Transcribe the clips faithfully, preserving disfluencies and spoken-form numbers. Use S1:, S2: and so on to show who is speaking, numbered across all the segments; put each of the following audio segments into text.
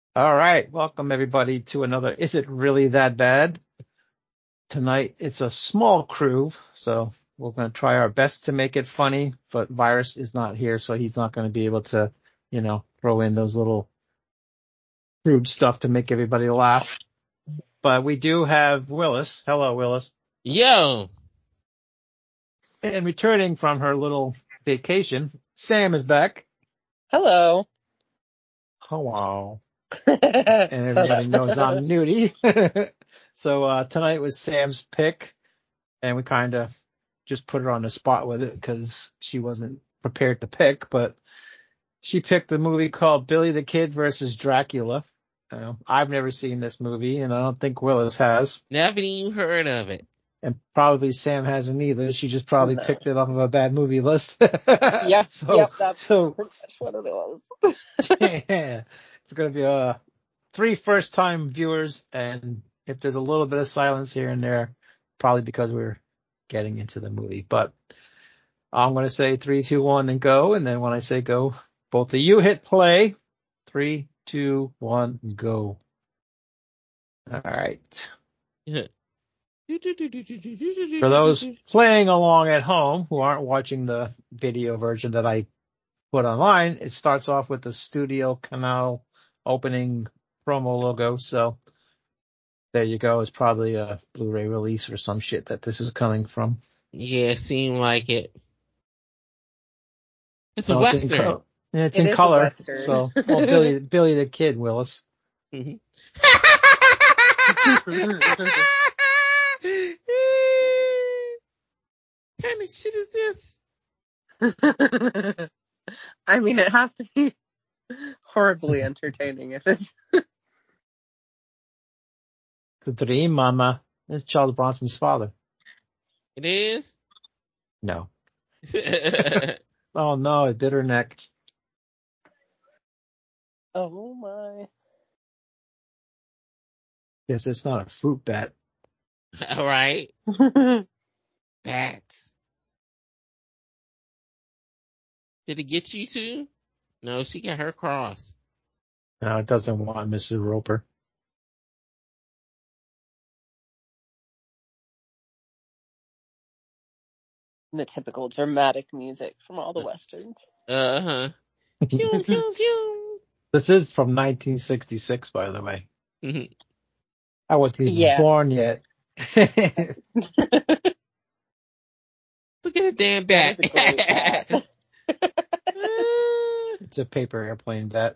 S1: All right, welcome everybody to another Is It Really That Bad? Tonight it's a small crew, so we're going to try our best to make it funny, but Virus is not here, so he's not going to be able to, you know, throw in those little crude stuff to make everybody laugh. But we do have Willis. Hello, Willis.
S2: Yo.
S1: And returning from her little vacation, Sam is back.
S3: Hello.
S1: Hello. And everybody knows I'm Nudie. So uh, tonight was Sam's pick, and we kind of just put her on the spot with it because she wasn't prepared to pick. But she picked the movie called Billy the Kid versus Dracula. Uh, I've never seen this movie, and I don't think Willis has.
S2: Never even heard of it.
S1: And probably Sam hasn't either. She just probably
S3: No.
S1: picked it off of a bad movie list.
S3: Yeah,
S1: so,
S3: yep, that's
S1: so
S3: pretty much what it was.
S1: yeah, it's going to be uh, three first time viewers, and if there's a little bit of silence here and there, probably because we're getting into the movie. But I'm going to say three, two, one, and go. And then when I say go, both of you hit play. Three, two, one, go. All right. For those playing along at home who aren't watching the video version that I put online, it starts off with the Studio Canal opening promo logo. So there you go. It's probably a Blu-ray release or some shit that this is coming from.
S2: Yeah, seemed like it. It's a
S1: So it's in,
S2: Western.
S1: co- yeah, it's
S3: It
S1: in
S3: is a
S1: color.
S3: Western.
S1: So, well, Billy, Billy the Kid, Willis.
S2: What kind of shit is this?
S3: I mean, it has to be horribly entertaining if it's.
S1: The Dream Mama. It's Charles Bronson's father.
S2: It is?
S1: No. Oh no, it bit her neck.
S3: Oh my.
S1: Yes, it's not a fruit bat.
S2: All right. Bats. Did it get you too? No, she got her cross.
S1: No, it doesn't want Missus Roper.
S3: The typical dramatic music from all the Westerns.
S2: Uh-huh. Pew, pew, pew.
S1: This is from nineteen sixty-six, by the way. I wasn't even
S3: Yeah.
S1: born yet.
S2: Look at the damn bat.
S3: That is a great bat.
S1: It's a paper airplane bat.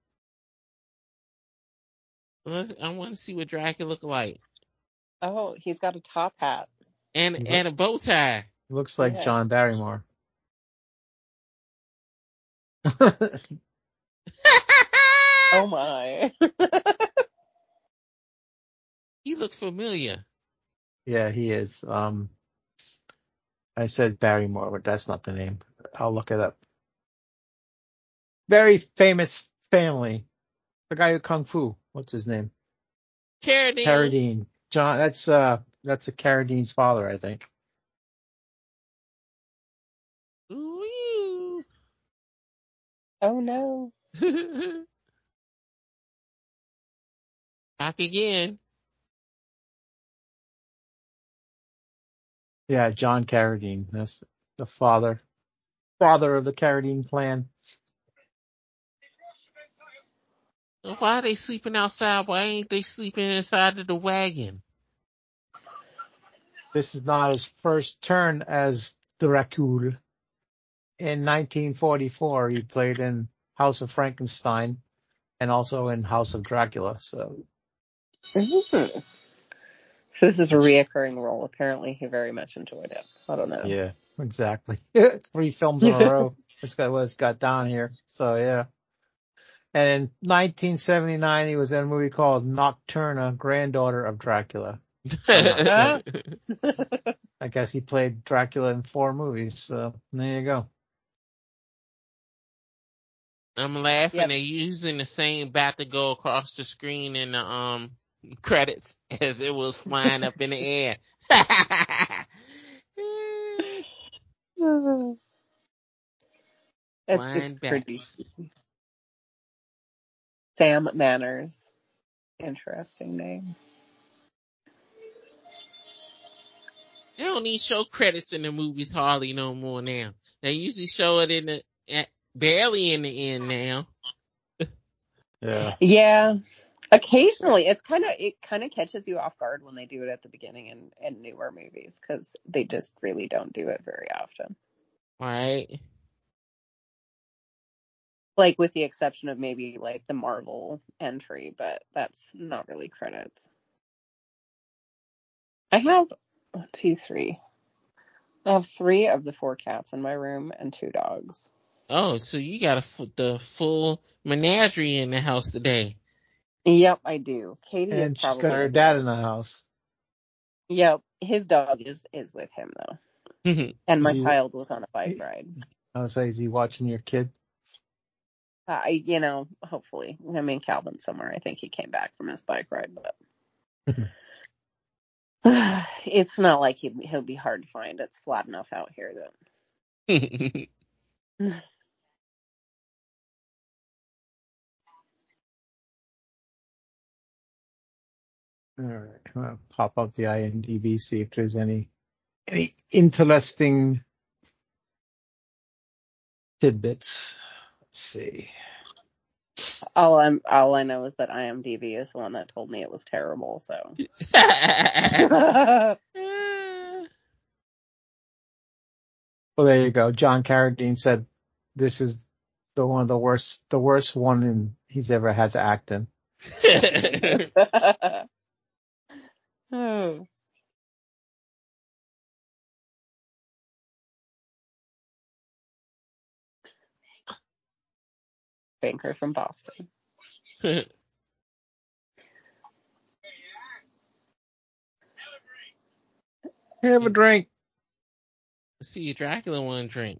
S2: I want to see what Dracula look like.
S3: Oh, he's got a top hat.
S2: And
S1: Look,
S2: and a bow tie.
S1: looks like
S3: Yeah.
S1: John Barrymore.
S3: Oh my.
S2: He looked familiar.
S1: Yeah, he is. Um, I said Barrymore, but that's not the name. I'll look it up. Very famous family. The guy who kung fu. What's his name?
S2: Carradine.
S1: Carradine. John. That's uh. That's a Carradine's father, I think.
S2: Ooh.
S3: Oh no.
S2: Back again.
S1: Yeah, John Carradine. That's the father. Father of the Carradine clan.
S2: Why are they sleeping outside? Why ain't they sleeping inside of the wagon?
S1: This is not his first turn as Dracula. In nineteen forty-four, he played in House of Frankenstein and also in House of Dracula. So,
S3: Mm-hmm. So this is a reoccurring role. Apparently, he very much enjoyed it. I don't know.
S1: yeah, exactly. Three films in a row. This guy was got down here. So, yeah. And in nineteen seventy-nine, he was in a movie called Nocturna, Granddaughter of Dracula.
S3: Ah.
S1: I guess he played Dracula in four movies. So, there you go.
S2: I'm laughing.
S3: Yep.
S2: They're using the same bat to go across the screen in the um credits as it was flying up in the air.
S3: It's, it's
S2: Flying
S3: pretty.
S2: bats.
S3: Sam Manners. Interesting name.
S2: They don't need show credits in the movies hardly no more now. They usually show it in the at, barely in the end now.
S1: Yeah.
S3: Yeah. Occasionally, it's kind of it kind of catches you off guard when they do it at the beginning in, in newer movies because they just really don't do it very often.
S2: Right.
S3: Like with the exception of maybe like the Marvel entry, but that's not really credits. I have one, two, three. I have three of the four cats in my room and two dogs.
S2: Oh, so you got a, the full menagerie in the house today.
S3: Yep, I do. Katie is
S1: And she's
S3: probably
S1: got her dad in the house.
S3: Yep, his dog is is with him though, and my
S1: Is he,
S3: child was on a bike ride.
S1: I was say, is he watching your kid?
S3: I, you know, hopefully. I mean, Calvin's somewhere. I think he came back from his bike ride, but it's not like he he'll be hard to find. It's flat enough out here that.
S1: All right. I'll pop up the I M D B, see if there's any any interesting tidbits. Let's see.
S3: all I'm all I know is that IMDb is the one that told me it was terrible. So.
S1: Well, there you go. John Carradine said this is the one of the worst, the worst one in, he's ever had to act in.
S3: Oh. Banker from Boston.
S1: Have a drink.
S2: See, Dracula want to drink.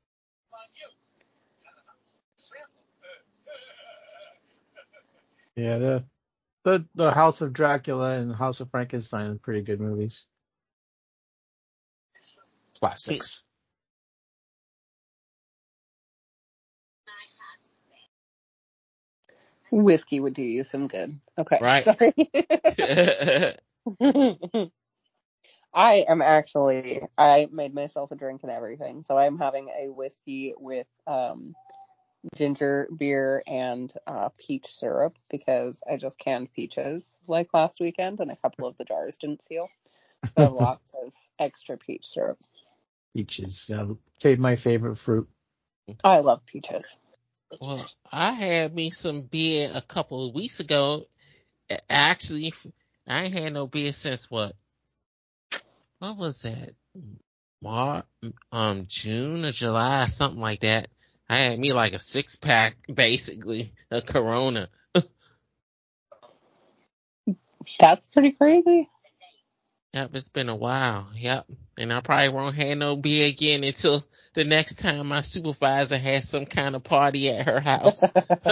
S1: Yeah, the the the House of Dracula and House of Frankenstein are pretty good movies. Classics.
S3: Whiskey would do you some good. Okay,
S2: right.
S3: Sorry. I am actually, I made myself a drink and everything. So I'm having a whiskey with um, ginger beer and uh, peach syrup because I just canned peaches like last weekend and a couple of the jars didn't seal. So I have lots of extra peach syrup.
S1: Peaches, uh, my favorite fruit.
S3: I love peaches.
S2: Well, I had me some beer a couple of weeks ago. Actually, I ain't had no beer since what? What was that? Mar, um, June or July, something like that. I had me like a six pack, basically, a Corona.
S3: That's pretty crazy.
S2: Yep, it's been a while. Yep. And I probably won't have no beer again until the next time my supervisor has some kind of party at her house.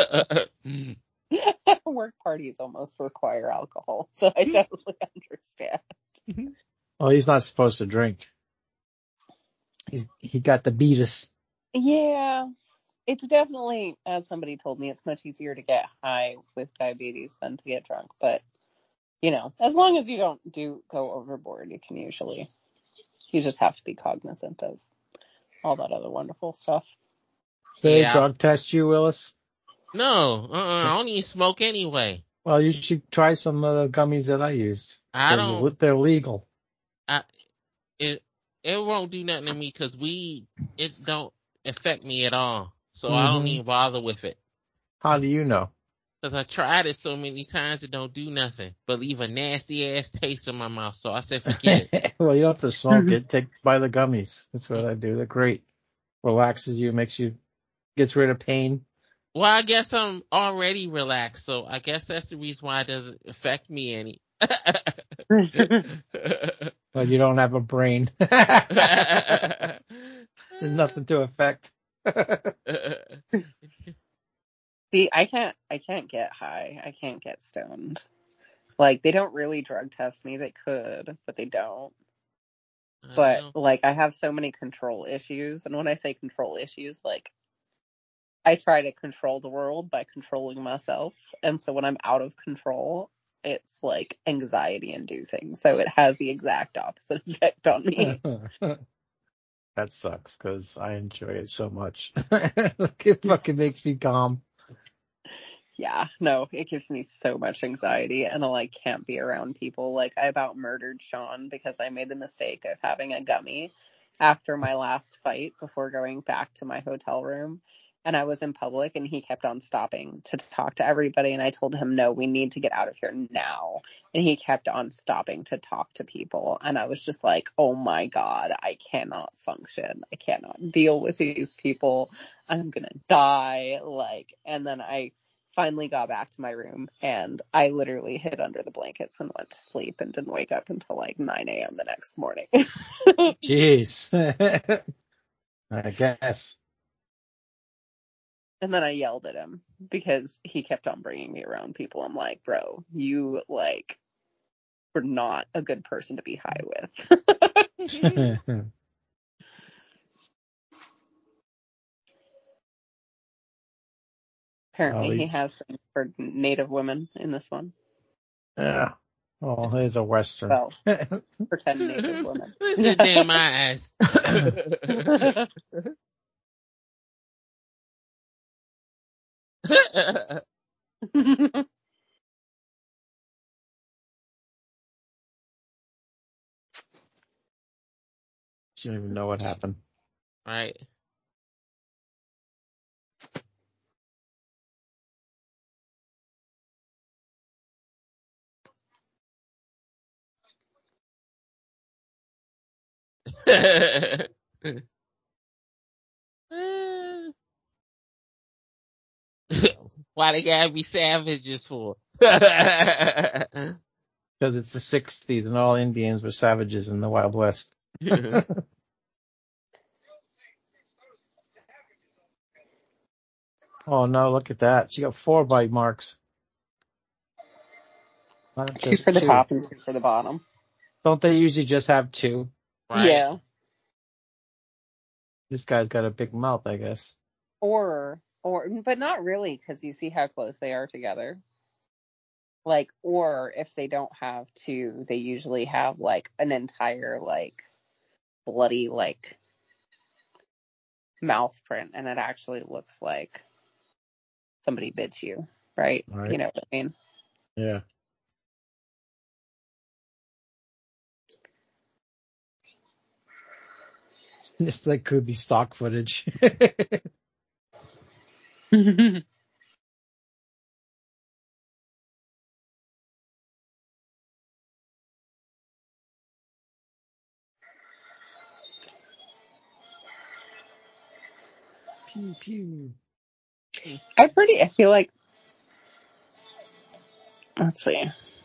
S3: Work parties almost require alcohol, so I totally understand.
S1: Well, he's not supposed to drink. He's he got the beatus.
S3: Yeah, it's definitely, as somebody told me, it's much easier to get high with diabetes than to get drunk. But you know, as long as you don't do go overboard, you can usually. You just have to be cognizant of all that other wonderful stuff.
S1: Did they
S2: Yeah.
S1: drug test you, Willis?
S2: No, uh-uh, I don't even smoke anyway.
S1: Well, you should try some of the gummies that I used.
S2: I
S1: they're,
S2: don't.
S1: They're legal.
S2: I it it won't do nothing to me because weed it don't affect me at all. So mm-hmm. I don't even bother with it.
S1: How do you know?
S2: Because I tried it so many times it don't do nothing but leave a nasty ass taste in my mouth. So I said forget it.
S1: Well, you don't have to smoke it. Take buy the gummies. That's what I do. They're great. Relaxes you, makes you gets rid of pain.
S2: Well, I guess I'm already relaxed, so I guess that's the reason why it doesn't affect me any.
S1: Well, you don't have a brain. There's nothing to affect.
S3: See, I can't, I can't get high. I can't get stoned. Like, they don't really drug test me. They could, but they don't. But, like, I have so many control issues. And when I say control issues, like, I try to control the world by controlling myself. And so when I'm out of control, it's like anxiety inducing. So it has the exact opposite effect on me.
S1: That sucks because I enjoy it so much. It fucking makes me calm.
S3: Yeah, no, it gives me so much anxiety and I like can't be around people. Like I about murdered Sean because I made the mistake of having a gummy after my last fight before going back to my hotel room. And I was in public and he kept on stopping to talk to everybody. And I told him, no, we need to get out of here now. And he kept on stopping to talk to people. And I was just like, oh my God, I cannot function. I cannot deal with these people. I'm going to die. Like, and then I finally got back to my room and I literally hid under the blankets and went to sleep and didn't wake up until like nine a.m. the next morning.
S1: Jeez. I guess.
S3: And then I yelled at him because he kept on bringing me around people. I'm like, bro, you like were not a good person to be high with. Apparently he has some for Native women in this one.
S1: Yeah. Oh, he's a Western.
S3: Well, pretend Native women.
S2: Listen, damn my ass.
S1: You don't even know what happened.
S2: Right. Why they gotta be savages for?
S1: Because it's the sixties and all Indians were savages in the Wild West. Oh no, look at that. She got four bite marks. Not
S3: Two
S1: just
S3: for the
S1: two.
S3: top and two for the bottom.
S1: Don't they usually just have two?
S2: Right.
S3: Yeah.
S1: This guy's got a big mouth, I guess.
S3: Or, or, but not really, because you see how close they are together. Like, or if they don't have two, they usually have like an entire like bloody like mouth print, and it actually looks like somebody bit you, right?
S1: Right.
S3: You know what I mean?
S1: Yeah. This like could be stock footage. Pew pew.
S3: I pretty, I feel like, let's see.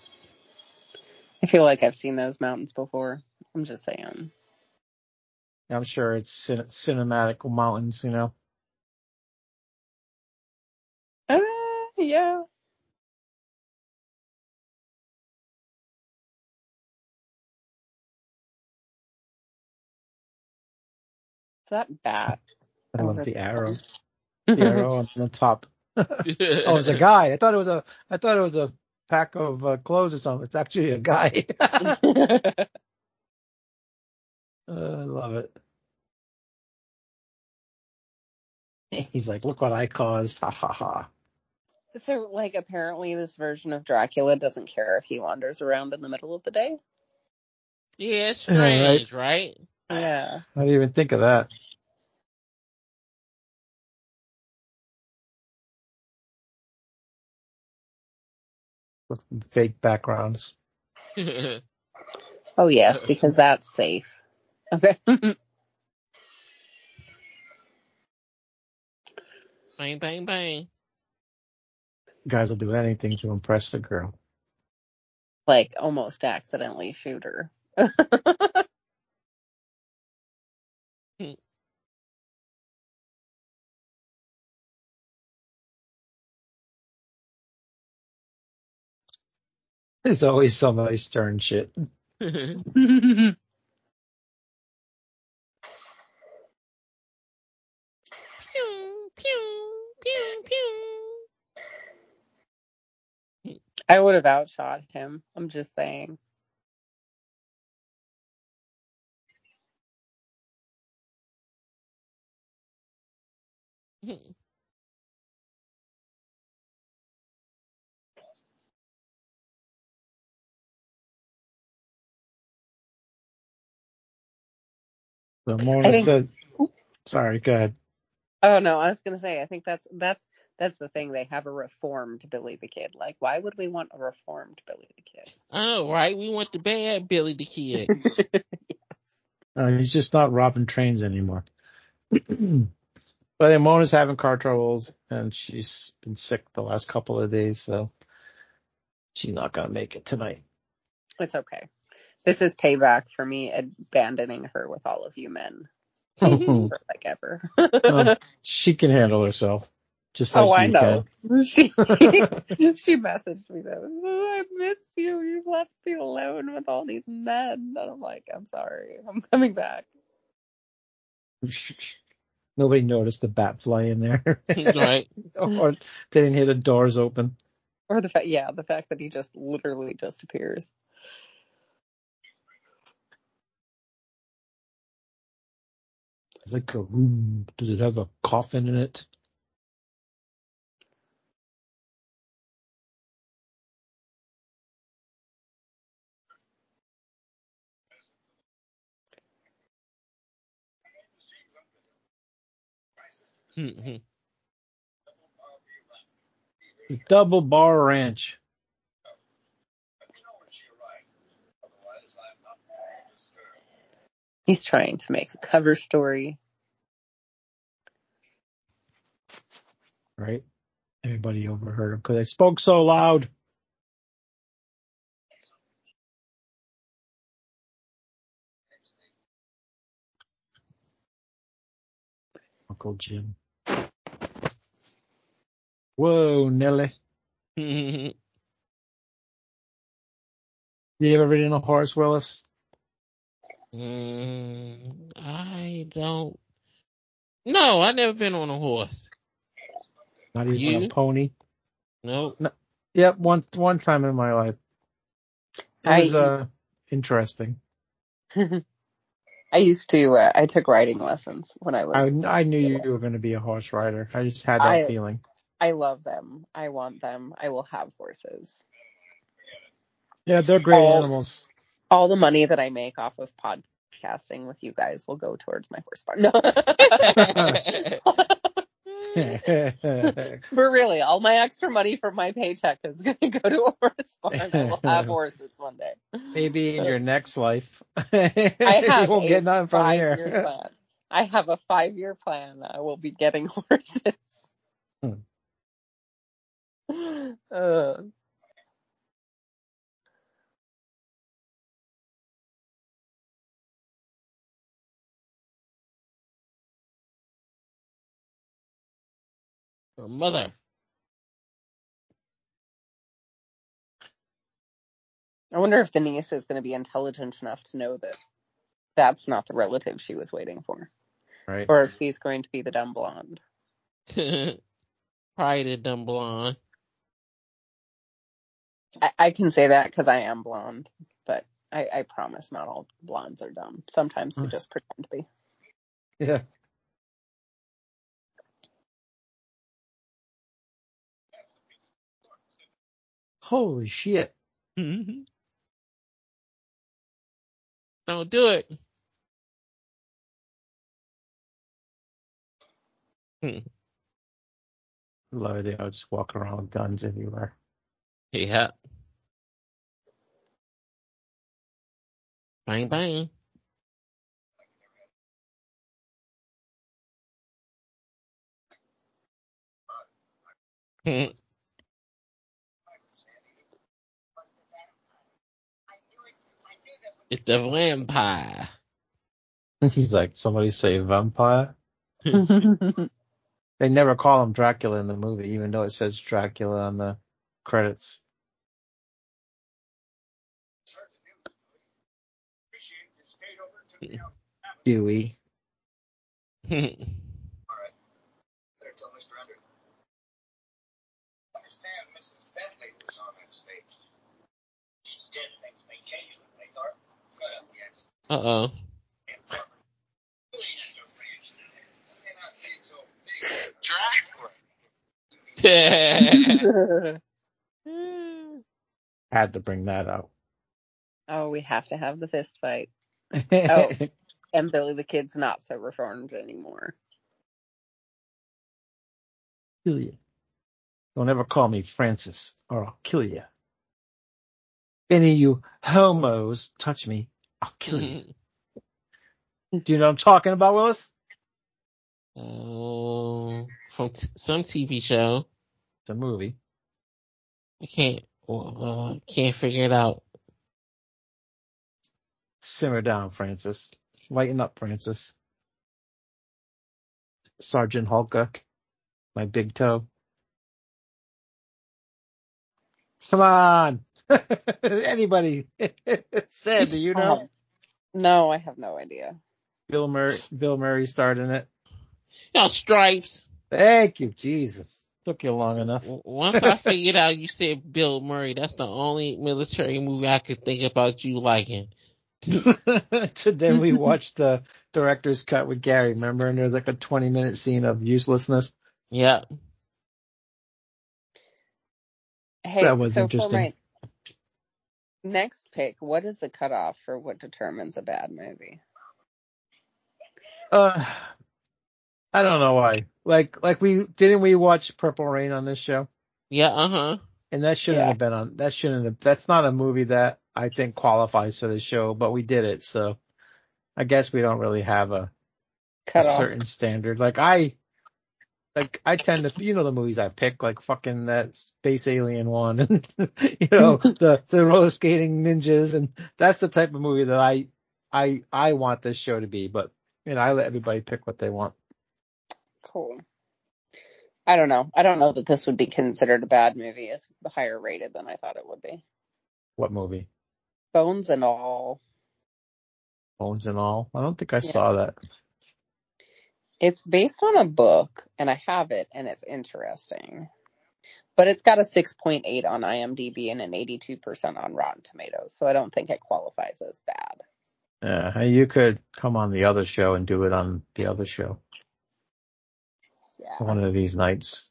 S3: I feel like I've seen those mountains before. I'm just saying.
S1: I'm sure it's cin- cinematic mountains, you know.
S3: Uh, yeah. Is that bat?
S1: I love
S3: over
S1: the
S3: there?
S1: arrow. The arrow on the top. Oh, it was a guy. I thought it was a. I thought it was a pack of uh, clothes or something. It's actually a guy. uh, I love it. He's like, look what I caused. Ha ha ha.
S3: So, like, apparently this version of Dracula doesn't care if he wanders around in the middle of the day.
S2: Yeah, it's
S1: Yeah,
S2: strange,
S1: right.
S2: right?
S3: Yeah.
S1: I didn't even think of that. With fake backgrounds.
S3: Oh, yes, because that's safe. Okay.
S2: Bang, bang, bang.
S1: Guys will do anything to impress the girl.
S3: Like, almost accidentally shoot her.
S1: There's always somebody stirring shit.
S2: Pew, pew.
S3: I would have outshot him. I'm just saying.
S1: So
S3: I
S1: Mona
S3: think.
S1: said, sorry, go ahead.
S3: Oh no, I was gonna say. I think that's that's that's the thing. They have a reformed Billy the Kid. Like, why would we want a reformed Billy the Kid?
S2: I know, right? We want the bad Billy the Kid.
S1: Uh, he's just not robbing trains anymore. But Mona's having car troubles, and she's been sick the last couple of days, so she's not gonna make it tonight.
S3: It's okay. This is payback for me abandoning her with all of you men. For like ever.
S1: um, she can handle herself, just like
S3: Oh, I
S1: you
S3: know.
S1: can.
S3: She she messaged me though. I miss you. You left me alone with all these men. And I'm like, I'm sorry. I'm coming back.
S1: Nobody noticed the bat fly in there,
S2: Right.
S1: or they didn't hear the doors open.
S3: Or the fact, yeah, the fact that he just literally just appears.
S1: Like a room. Does it have a coffin in it?
S2: Mhm.
S1: Double Bar Ranch.
S3: He's trying to make a cover story.
S1: Right? Everybody overheard him because I spoke so loud. Uncle Jim. Whoa, Nelly.
S2: Mhm.
S1: Did you ever ridden a horse, Willis?
S2: Mm, I don't. No, I never been on a horse.
S1: Not even a
S2: You?
S1: pony?
S2: Nope.
S1: No. Yep, one one time in my life. It
S3: I
S1: was uh interesting.
S3: I used to. Uh, I took riding lessons when I
S1: I
S3: was.
S1: I knew you were going to be a horse rider. I just had that
S3: I
S1: feeling.
S3: I love them. I want them. I will have horses.
S1: Yeah, they're great
S3: All
S1: animals.
S3: all the money that I make off of podcasting with you guys will go towards my horse farm. No. For really, all my extra money from my paycheck is going to go to a horse farm. I will have horses one day.
S1: Maybe in your next life.
S3: I
S1: You
S3: have
S1: won't
S3: a
S1: get nothing from
S3: five-year
S1: here.
S3: plan. I have a five-year plan. I will be getting horses. uh,
S2: Her mother.
S3: I wonder if the niece is going to be intelligent enough to know that that's not the relative she was waiting for.
S1: Right.
S3: Or if she's going to be the dumb blonde.
S2: Probably the dumb blonde.
S3: I, I can say that because I am blonde, but I, I promise not all blondes are dumb. Sometimes they just pretend to be.
S1: Yeah. Holy shit.
S2: Don't do it.
S1: Love it. I'll just walk around with guns everywhere.
S2: Yeah. Bang bang. It's the vampire.
S1: He's like, somebody say vampire? They never call him Dracula in the movie, even though it says Dracula on the credits. Dewey.
S2: Uh-oh.
S1: Had to bring that out.
S3: Oh, we have to have the fist fight. Oh, and Billy the Kid's not so reformed anymore.
S1: Kill you. Don't ever call me Francis, or I'll kill you. If any of you homos touch me, I'll kill you. Do you know what I'm talking about, Willis?
S2: Oh, from t- some T V show.
S1: It's a movie.
S2: I can't, uh, can't figure it out.
S1: Simmer down, Francis. Lighten up, Francis. Sergeant Hulka, my big toe. Come on. Anybody? Sam, do you know?
S3: Oh, no, I have no idea.
S1: Bill Murray, Bill Murray starred in it.
S2: Y'all Stripes.
S1: Thank you, Jesus. Took you long enough.
S2: Once I figured out you said Bill Murray, that's the only military movie I could think about you liking.
S1: Then we watched the director's cut with Gary, remember? And there's like a twenty minute scene of uselessness.
S2: Yeah.
S3: Hey,
S1: That was
S3: so
S1: interesting.
S3: for my next pick, what is the cutoff for what determines a bad movie?
S1: Uh, I don't know why. Like, like we didn't we watch Purple Rain on this show?
S2: Yeah. Uh huh.
S1: And that shouldn't
S3: Yeah.
S1: have been on. That shouldn't have. That's not a movie that I think qualifies for the show, but we did it, so I guess we don't really have a, a
S3: Cutoff.
S1: certain standard. Like I, like I tend to, you know, the movies I pick, like fucking that Space Alien one, and you know, the the roller skating ninjas, and that's the type of movie that I, I, I want this show to be. But you know, I let everybody pick what they want.
S3: Cool. I don't know. I don't know that this would be considered a bad movie. It's higher rated than I thought it would be.
S1: What movie?
S3: Bones and All.
S1: Bones and All. I don't think I
S3: Yeah.
S1: saw that.
S3: It's based on a book, and I have it, and it's interesting. But it's got a six point eight on IMDb and an eighty-two percent on Rotten Tomatoes, so I don't think it qualifies as bad.
S1: Yeah, you could come on the other show and do it on the other show.
S3: Yeah.
S1: One of these nights.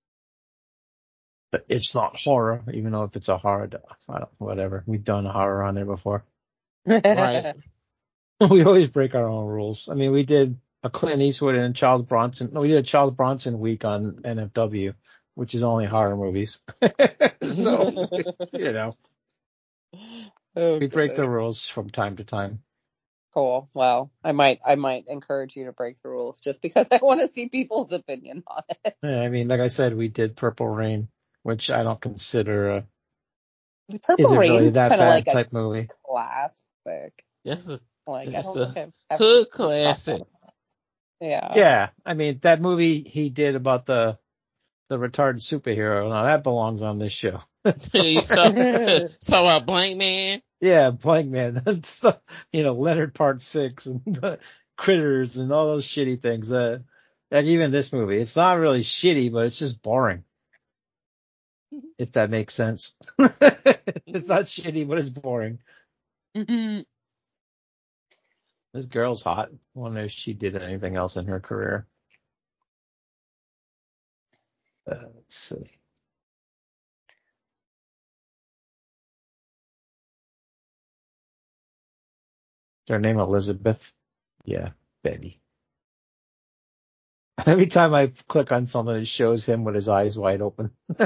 S1: But it's not horror, even though if it's a horror, I don't, whatever. We've done horror on there before.
S2: Right.
S1: We always break our own rules. I mean, we did a Clint Eastwood and Charles Bronson. No, we did a Charles Bronson week on N F W, which is only horror movies. So, you know,
S3: Oh,
S1: we break the
S3: goodness.
S1: rules from time to time.
S3: Cool. Well, I might, I might encourage you to break the rules just because I want to see people's opinion on it.
S1: Yeah, I mean, like I said, we did Purple Rain, which I don't consider a,
S3: Purple
S1: is it really
S3: Rain's
S1: that
S3: kind of
S1: bad
S3: like a
S1: type movie.
S3: classic.
S2: That's a,
S3: Like, I
S2: that's
S3: don't think
S2: a
S3: I've ever
S2: hood classic.
S3: Yeah.
S1: Yeah, I mean, that movie he did about the the retarded superhero, now that belongs on this show.
S2: You talk, talk about Blank Man.
S1: Yeah, Blank Man. That's the, you know, Leonard Part Six and the Critters and all those shitty things. That, that even this movie, it's not really shitty, but it's just boring. If that makes sense. It's not shitty, but it's boring. This girl's hot. I wonder if she did anything else in her career. Uh, let's see. Is her name Elizabeth? Yeah, Betty. Every time I click on something, it shows him with his eyes wide open.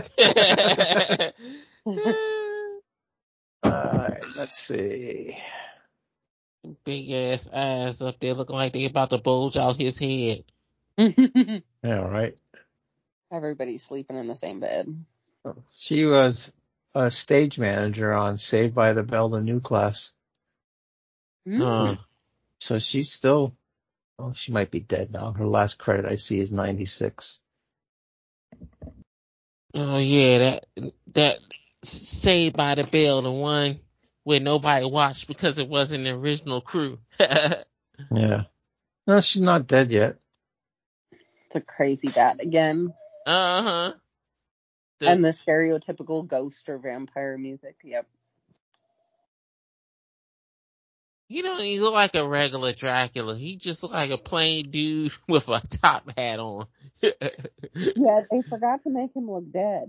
S1: Alright, let's see.
S2: Big ass eyes up there looking like they about to bulge out his head.
S1: Yeah, right.
S3: Everybody's sleeping in the same bed.
S1: She was a stage manager on Saved by the Bell, the new class.
S2: Huh.
S1: So she's still, well, she might be dead now. Her last credit I see is ninety-six.
S2: Oh yeah, that that Saved by the Bell, the one where nobody watched because it wasn't the original crew.
S1: Yeah. No, she's not dead yet.
S3: The crazy dad again.
S2: Uh huh. The,
S3: And the stereotypical ghost or vampire music. Yep.
S2: he don't even look like a regular Dracula. He just look like a plain dude with a top hat on.
S3: Yeah, they forgot to make him look dead.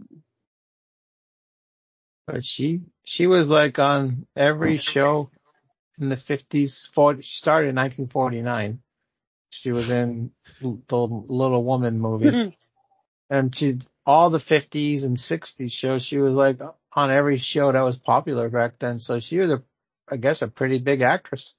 S1: But she she was like on every show in the fifties. forty, she started in nineteen forty-nine. She was in the Little Woman movie, and she all the fifties and sixties shows. She was like on every show that was popular back then. So she was a, I guess, a pretty big actress.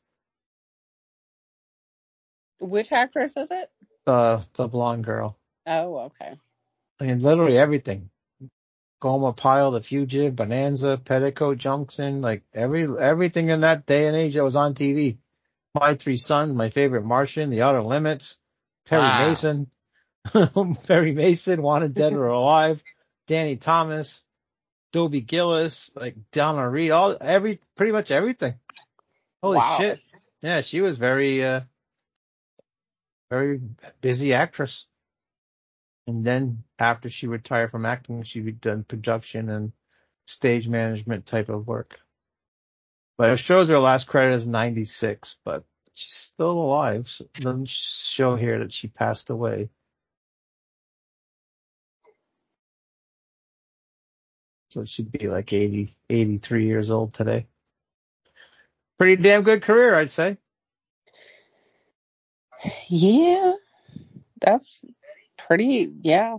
S3: Which actress is it?
S1: The the blonde girl.
S3: Oh, okay.
S1: I mean, literally everything. Goma Pyle, The Fugitive, Bonanza, Petticoat Junction, like every everything in that day and age that was on T V. My Three Sons, My Favorite Martian, The Outer Limits, Perry
S2: Wow.
S1: Mason, Perry Mason, Wanted Dead or Alive, Danny Thomas, Dobie Gillis, like Donna Reed, all every pretty much everything. Holy
S3: Wow.
S1: shit! Yeah, she was very uh very busy actress. And then after she retired from acting, she done production and stage management type of work. But it shows her last credit is ninety-six, but she's still alive. So it doesn't show here that she passed away. So she'd be like eighty, eighty-three years old today. Pretty damn good career, I'd say.
S3: Yeah, that's pretty. Yeah.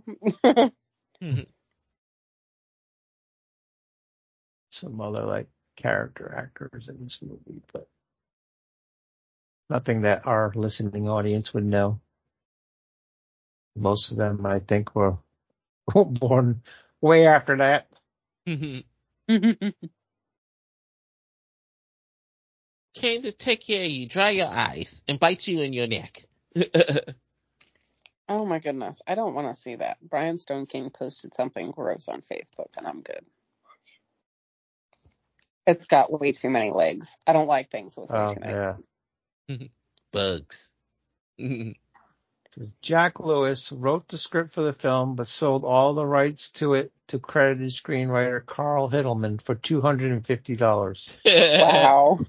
S1: Some other like character actors in this movie, but nothing that our listening audience would know. Most of them, I think, were born way after that.
S2: Came to take care of you, dry your eyes, and bite you in your neck.
S3: Oh my goodness. I don't want to see that. Brian Stone King posted something gross on Facebook and I'm good. It's got way too many legs. I don't like things with way
S1: Oh,
S3: too many
S1: yeah.
S3: legs.
S2: Bugs.
S1: Says Jack Lewis wrote the script for the film, but sold all the rights to it to credited screenwriter Carl Hittleman for two hundred fifty dollars.
S3: Wow.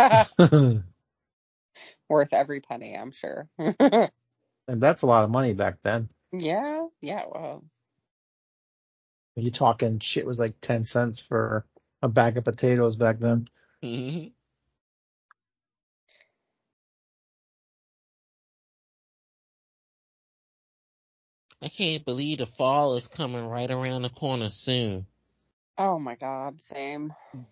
S3: Worth every penny, I'm sure.
S1: And that's a lot of money back then.
S3: Yeah, yeah, well.
S1: You're talking shit was like ten cents for a bag of potatoes back then.
S2: I can't believe the fall is coming right around the corner soon.
S3: Oh my God, same.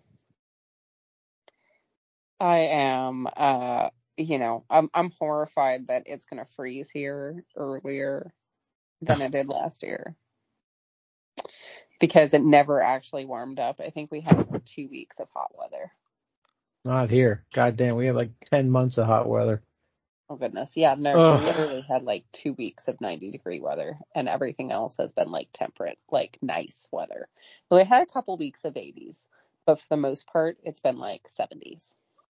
S3: I am, uh, you know, I'm I'm horrified that it's gonna freeze here earlier than it did last year because it never actually warmed up. I think we had like two weeks of hot weather.
S1: Not here. Goddamn, we have like ten months of hot weather.
S3: Oh goodness, yeah, no, we
S1: Ugh.
S3: literally had like two weeks of ninety degree weather, and everything else has been like temperate, like nice weather. So we had a couple weeks of eighties, but for the most part, it's been like seventies.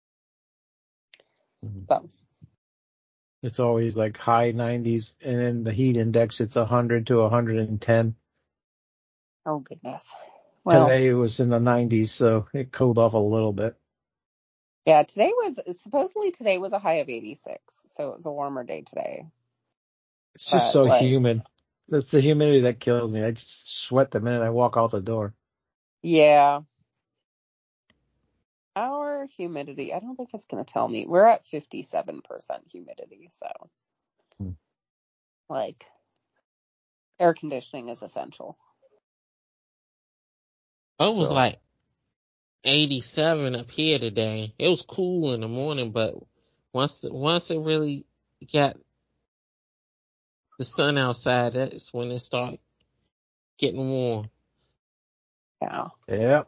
S3: So
S1: It's always like high nineties, and then the heat index, it's one hundred to one hundred ten.
S3: oh goodness. Well,
S1: Today it was in the nineties, so it cooled off a little bit.
S3: yeah, today was supposedly today was a high of eighty-six, so it was a warmer day today.
S1: It's just
S3: But
S1: so
S3: like,
S1: humid. That's the humidity that kills me. I just sweat the minute I walk out the door.
S3: yeah, our humidity, I don't think it's going to tell me. We're at fifty-seven percent humidity, so
S1: Hmm.
S3: like air conditioning is essential.
S2: I was
S1: So,
S2: like eighty-seven up here today. It was cool in the morning, but once once it really got the sun outside, that's when it started getting warm.
S3: Yeah.
S1: yep.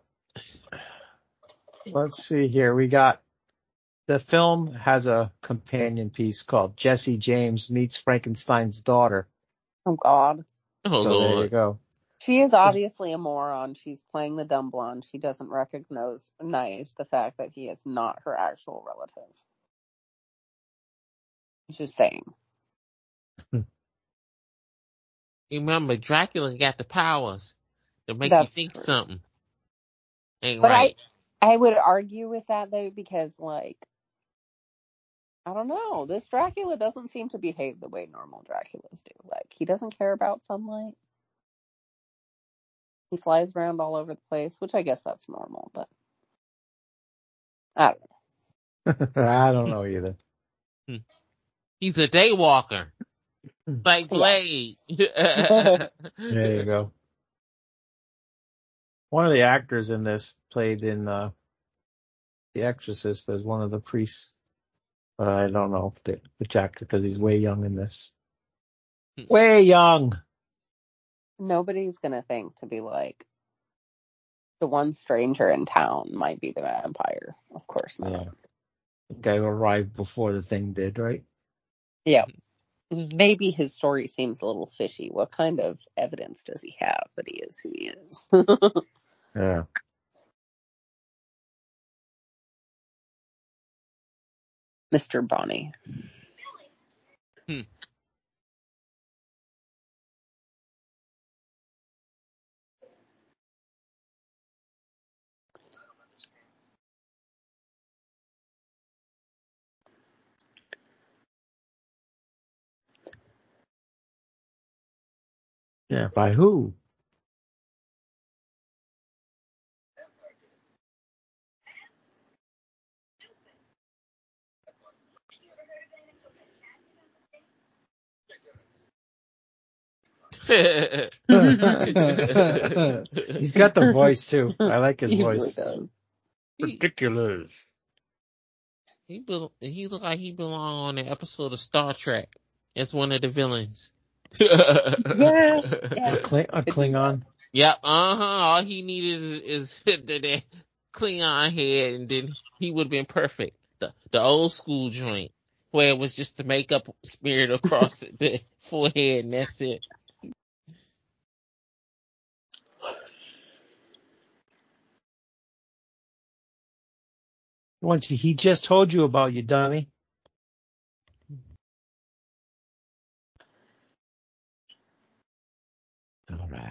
S1: Let's see here. We got the film has a companion piece called Jesse James Meets Frankenstein's Daughter.
S3: Oh God.
S2: Oh
S1: So there you
S2: Lord.
S1: go.
S3: She is obviously a moron. She's playing the dumb blonde. She doesn't recognize the fact that he is not her actual relative. Just saying.
S2: Remember, Dracula got the powers. to make you
S3: That's
S2: think
S3: true.
S2: something ain't
S3: But
S2: right.
S3: I, I would argue with that though, because like, I don't know, this Dracula doesn't seem to behave the way normal Draculas do. Like, he doesn't care about sunlight. He flies around all over the place, which I guess that's normal, but I don't know.
S1: I don't know either.
S2: He's a daywalker. Like Blade.
S1: There you go. One of the actors in this played in uh, The Exorcist as one of the priests. But I don't know if the, which actor, because he's way young in this. Way young.
S3: Nobody's gonna think to be like, the one stranger in town might be the vampire. Of course not.
S1: Yeah. The guy who arrived before the thing did, right?
S3: Yeah. Maybe his story seems a little fishy. What kind of evidence does he have that he is who he is?
S1: Yeah.
S3: Mister Bonnie.
S2: Hmm.
S1: Yeah. By who? He's got the voice too. I like his
S3: He
S1: voice.
S3: really does.
S1: Ridiculous.
S2: He be- he look like he belong on an episode of Star Trek as one of the villains.
S3: Yeah. yeah.
S1: A, Kling- a Klingon.
S2: Yep. Uh huh. All he needed is, is the, the Klingon head, and then he would have been perfect. The the old school joint where it was just the makeup smeared across the forehead, and that's it.
S1: What he just told you about, you dummy. All right.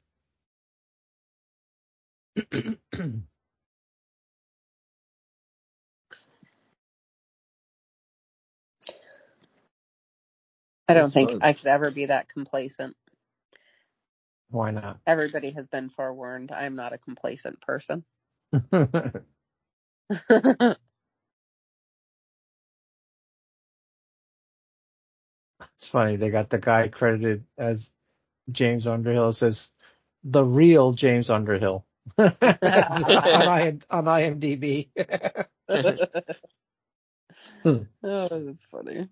S3: I don't think I could ever be that complacent.
S1: Why not?
S3: Everybody has been forewarned. I'm not a complacent person.
S1: It's funny. They got the guy credited as James Underhill. It says the real James Underhill on, I, on IMDb.
S3: Oh, that's funny.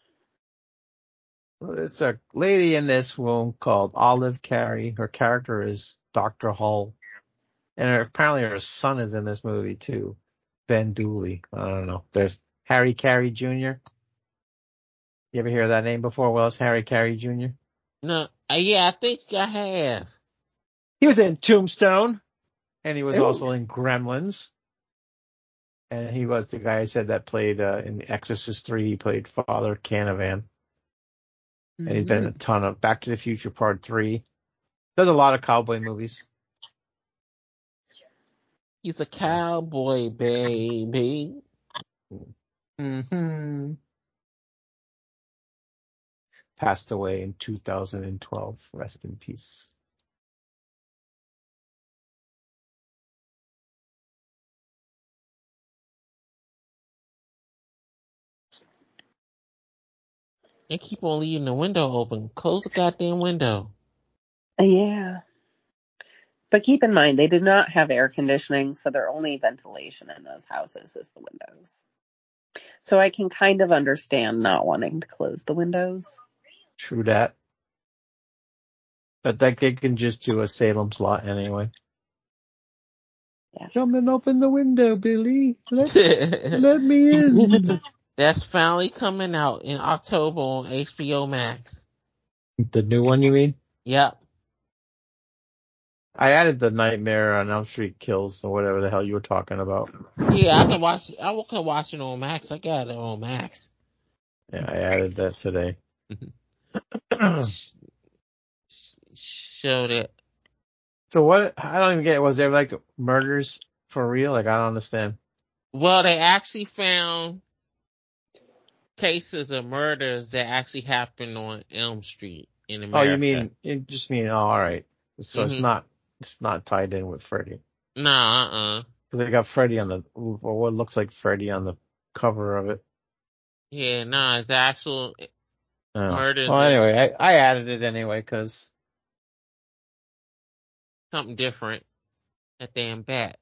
S1: There's a lady in this room called Olive Carey. Her character is Doctor Hull. And her, apparently her son is in this movie too. Ben Dooley. I don't know. There's Harry Carey Junior You ever hear that name before, Wells? Harry Carey Junior?
S2: No, uh, yeah, I think I have.
S1: He was in Tombstone, and he was
S3: Ooh.
S1: also in Gremlins. And he was the guy I said that played uh, in The Exorcist three. He played Father Canavan.
S3: Mm-hmm.
S1: And he's been in a ton of Back to the Future Part three. Does a lot of cowboy movies.
S2: He's a cowboy, baby.
S1: Mm-hmm. Passed away in two thousand twelve. Rest in peace.
S2: They keep on leaving the window open. Close the goddamn window.
S3: Yeah. But keep in mind, they did not have air conditioning, so their only ventilation in those houses is the windows. So I can kind of understand not wanting to close the windows.
S1: True that. But that kid can just do a Salem's Lot anyway.
S3: Yeah.
S1: Come and open the window, Billy. Let, let me in.
S2: That's finally coming out in October on H B O Max.
S1: The new one, you mean?
S2: Yep.
S1: I added the Nightmare on Elm Street Kills or whatever the hell you were talking about.
S2: Yeah, I can watch. I can watch it on Max. I got it on Max.
S1: Yeah, I added that today.
S2: Show that
S1: So what? I don't even get it. Was there like murders for real? Like I don't understand.
S2: Well, they actually found cases of murders that actually happened on Elm Street in
S1: Oh, you
S2: America.
S1: mean you just mean? Oh, all right. So it's
S2: Mm-hmm.
S1: not it's not tied in with Freddy
S2: Nah, uh-uh.
S1: because they got Freddy on the or what looks like Freddy on the cover of it.
S2: Yeah, nah, it's the actual
S1: Oh.
S2: murders
S1: Well,
S2: and
S1: anyway, I, I added it anyway because
S2: something different. That damn bat.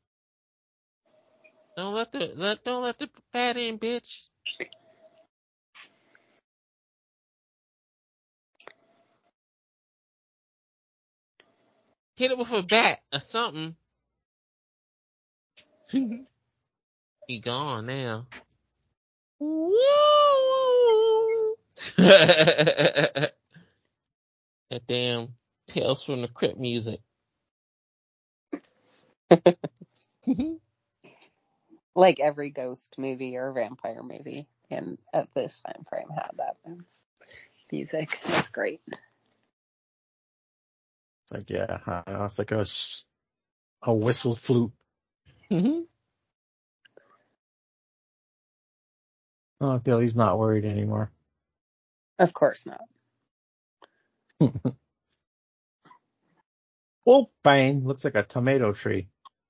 S2: Don't let the let don't let the bat in, bitch. Hit it with a bat or something. He gone now. Woo! That damn Tales from the Crypt music.
S3: Like every ghost movie or vampire movie in at this time frame had that music. That's great.
S1: it's like yeah, uh, it's like a a whistle flute. Oh, Billy's not worried anymore.
S3: Of course not.
S1: Wolfbane looks like a tomato tree.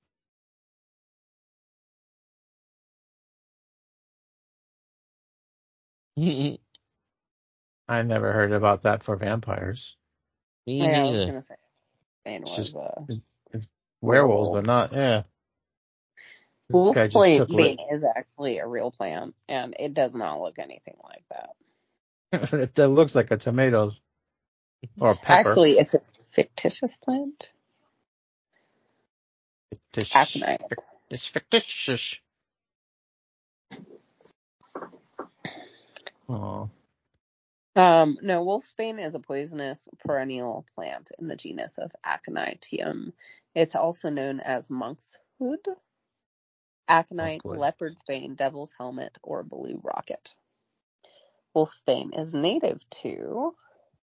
S2: Me
S1: I never heard about that for vampires.
S3: Yeah, I was
S2: neither.
S3: gonna say Bane
S1: It's
S3: was
S1: just
S3: uh
S1: it, it's werewolves, but
S3: werewolves.
S1: not yeah. This guy just took
S3: Wolfbane
S1: lit.
S3: is actually a real plant, and it does not look anything like that.
S1: It that looks like a tomato or a pepper.
S3: Actually, it's a fictitious plant.
S1: Fictitious.
S3: Aconite.
S1: It's fictitious. Oh,
S3: Um, no, wolfsbane is a poisonous perennial plant in the genus of Aconitum. It's also known as monkshood, aconite,
S1: good.
S3: leopard's bane, devil's helmet, or blue rocket. Wolfsbane is native to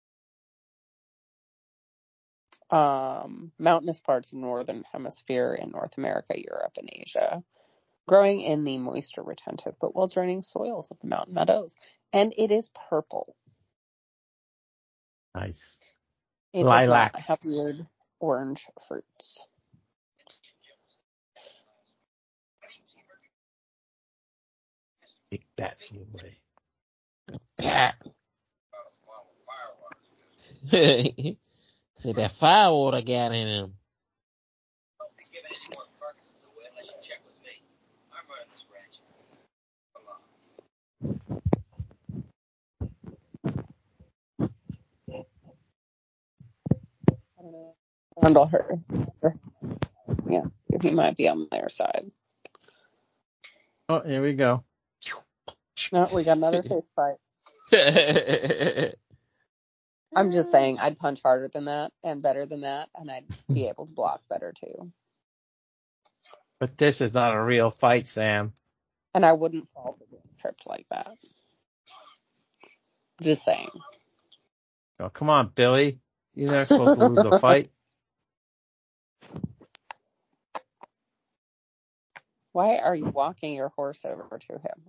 S3: um, mountainous parts of northern hemisphere in North America, Europe, and Asia, growing in the moisture retentive but well draining soils of the mountain meadows. And it is purple.
S1: Nice.
S3: It does not
S1: Lilac.
S3: have weird orange fruits.
S1: Take that from away.
S2: Bat. See that firewater got in him.
S3: I don't know. Handle her. Yeah, he might be on their side.
S1: Oh, here we go.
S3: No, we got another face fight. I'm just saying, I'd punch harder than that and better than that, and I'd be able to block better too.
S1: But this is not a real fight, Sam.
S3: And I wouldn't fall for being tripped like that. Just saying.
S1: Oh, come on, Billy. You're never supposed to lose a fight.
S3: Why are you walking your horse over to him?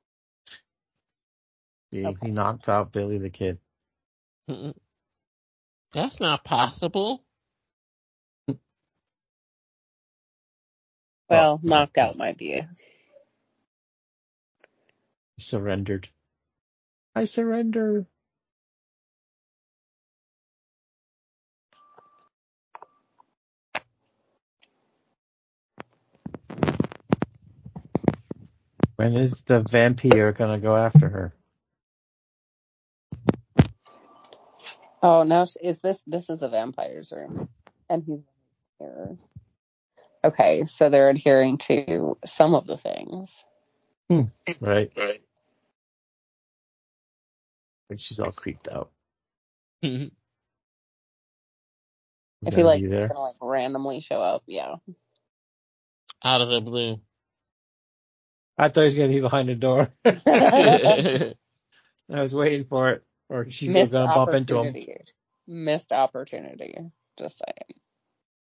S1: He,
S3: Okay.
S1: he knocked out Billy the Kid.
S2: That's not possible.
S3: Well,
S1: Oh,
S3: knocked
S1: oh,
S3: out might be it.
S1: he surrendered. I surrender. When is the vampire gonna go after her?
S3: Oh, now is this this is the vampire's room, and he's here. Okay, so they're adhering to some of the things.
S1: Hmm. Right. Right. But she's all creeped out. He's
S3: If he
S1: gonna
S3: like
S1: be
S3: is
S1: there.
S3: gonna like randomly show up, yeah.
S2: Out of the blue.
S1: I thought he was gonna be behind the door. I was waiting for it, or she was
S3: Missed
S1: gonna bump into him.
S3: opportunity. Missed opportunity. Just saying.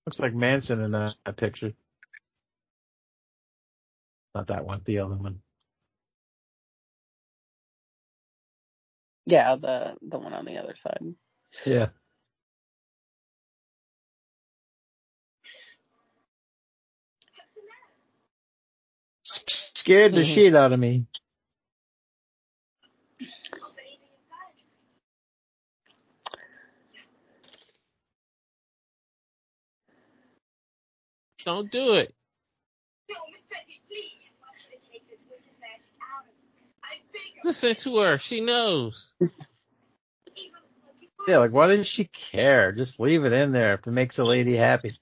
S1: Looks like Manson in that, that picture. Not that one, the other one.
S3: Yeah, the the one on the other side.
S1: Yeah. S- scared the shit out of me.
S2: Don't do it. Listen to her. She knows.
S1: Yeah, like, why does she care? Just leave it in there if it makes a lady happy.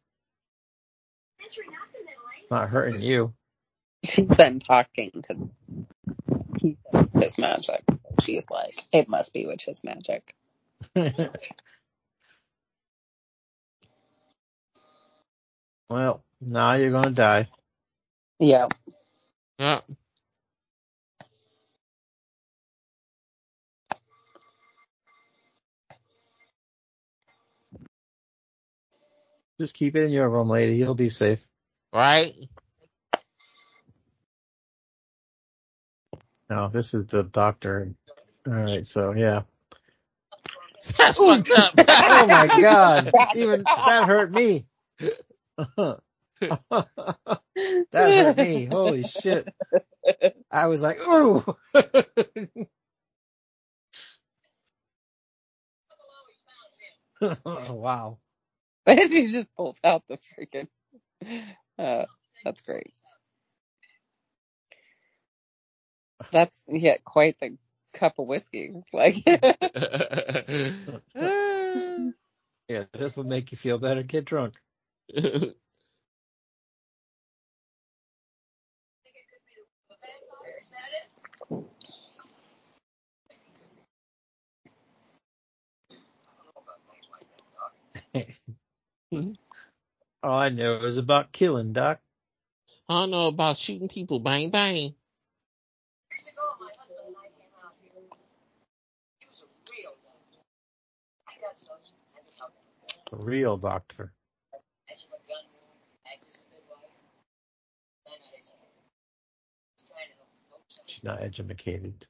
S1: It's not hurting you.
S3: She's then talking to he said witch's magic. She's like, it must be witch's magic.
S1: Well, now you're gonna die.
S3: Yeah.
S2: Yeah.
S1: Just keep it in your room, lady. You'll be safe.
S2: Right?
S1: No, this is the doctor. All right, so yeah.
S2: That's fucked up.
S1: Oh my God! Even that hurt me. That hurt me. Holy shit! I was like, ooh. Oh, wow.
S3: She just pulls out the freaking. Uh, that's great. That's yeah, quite the cup of whiskey. Like,
S1: Yeah, this will make you feel better. Get drunk. All I know is about killing, Doc.
S2: I don't know about shooting people. Bang, bang.
S1: A real doctor. She's not educated.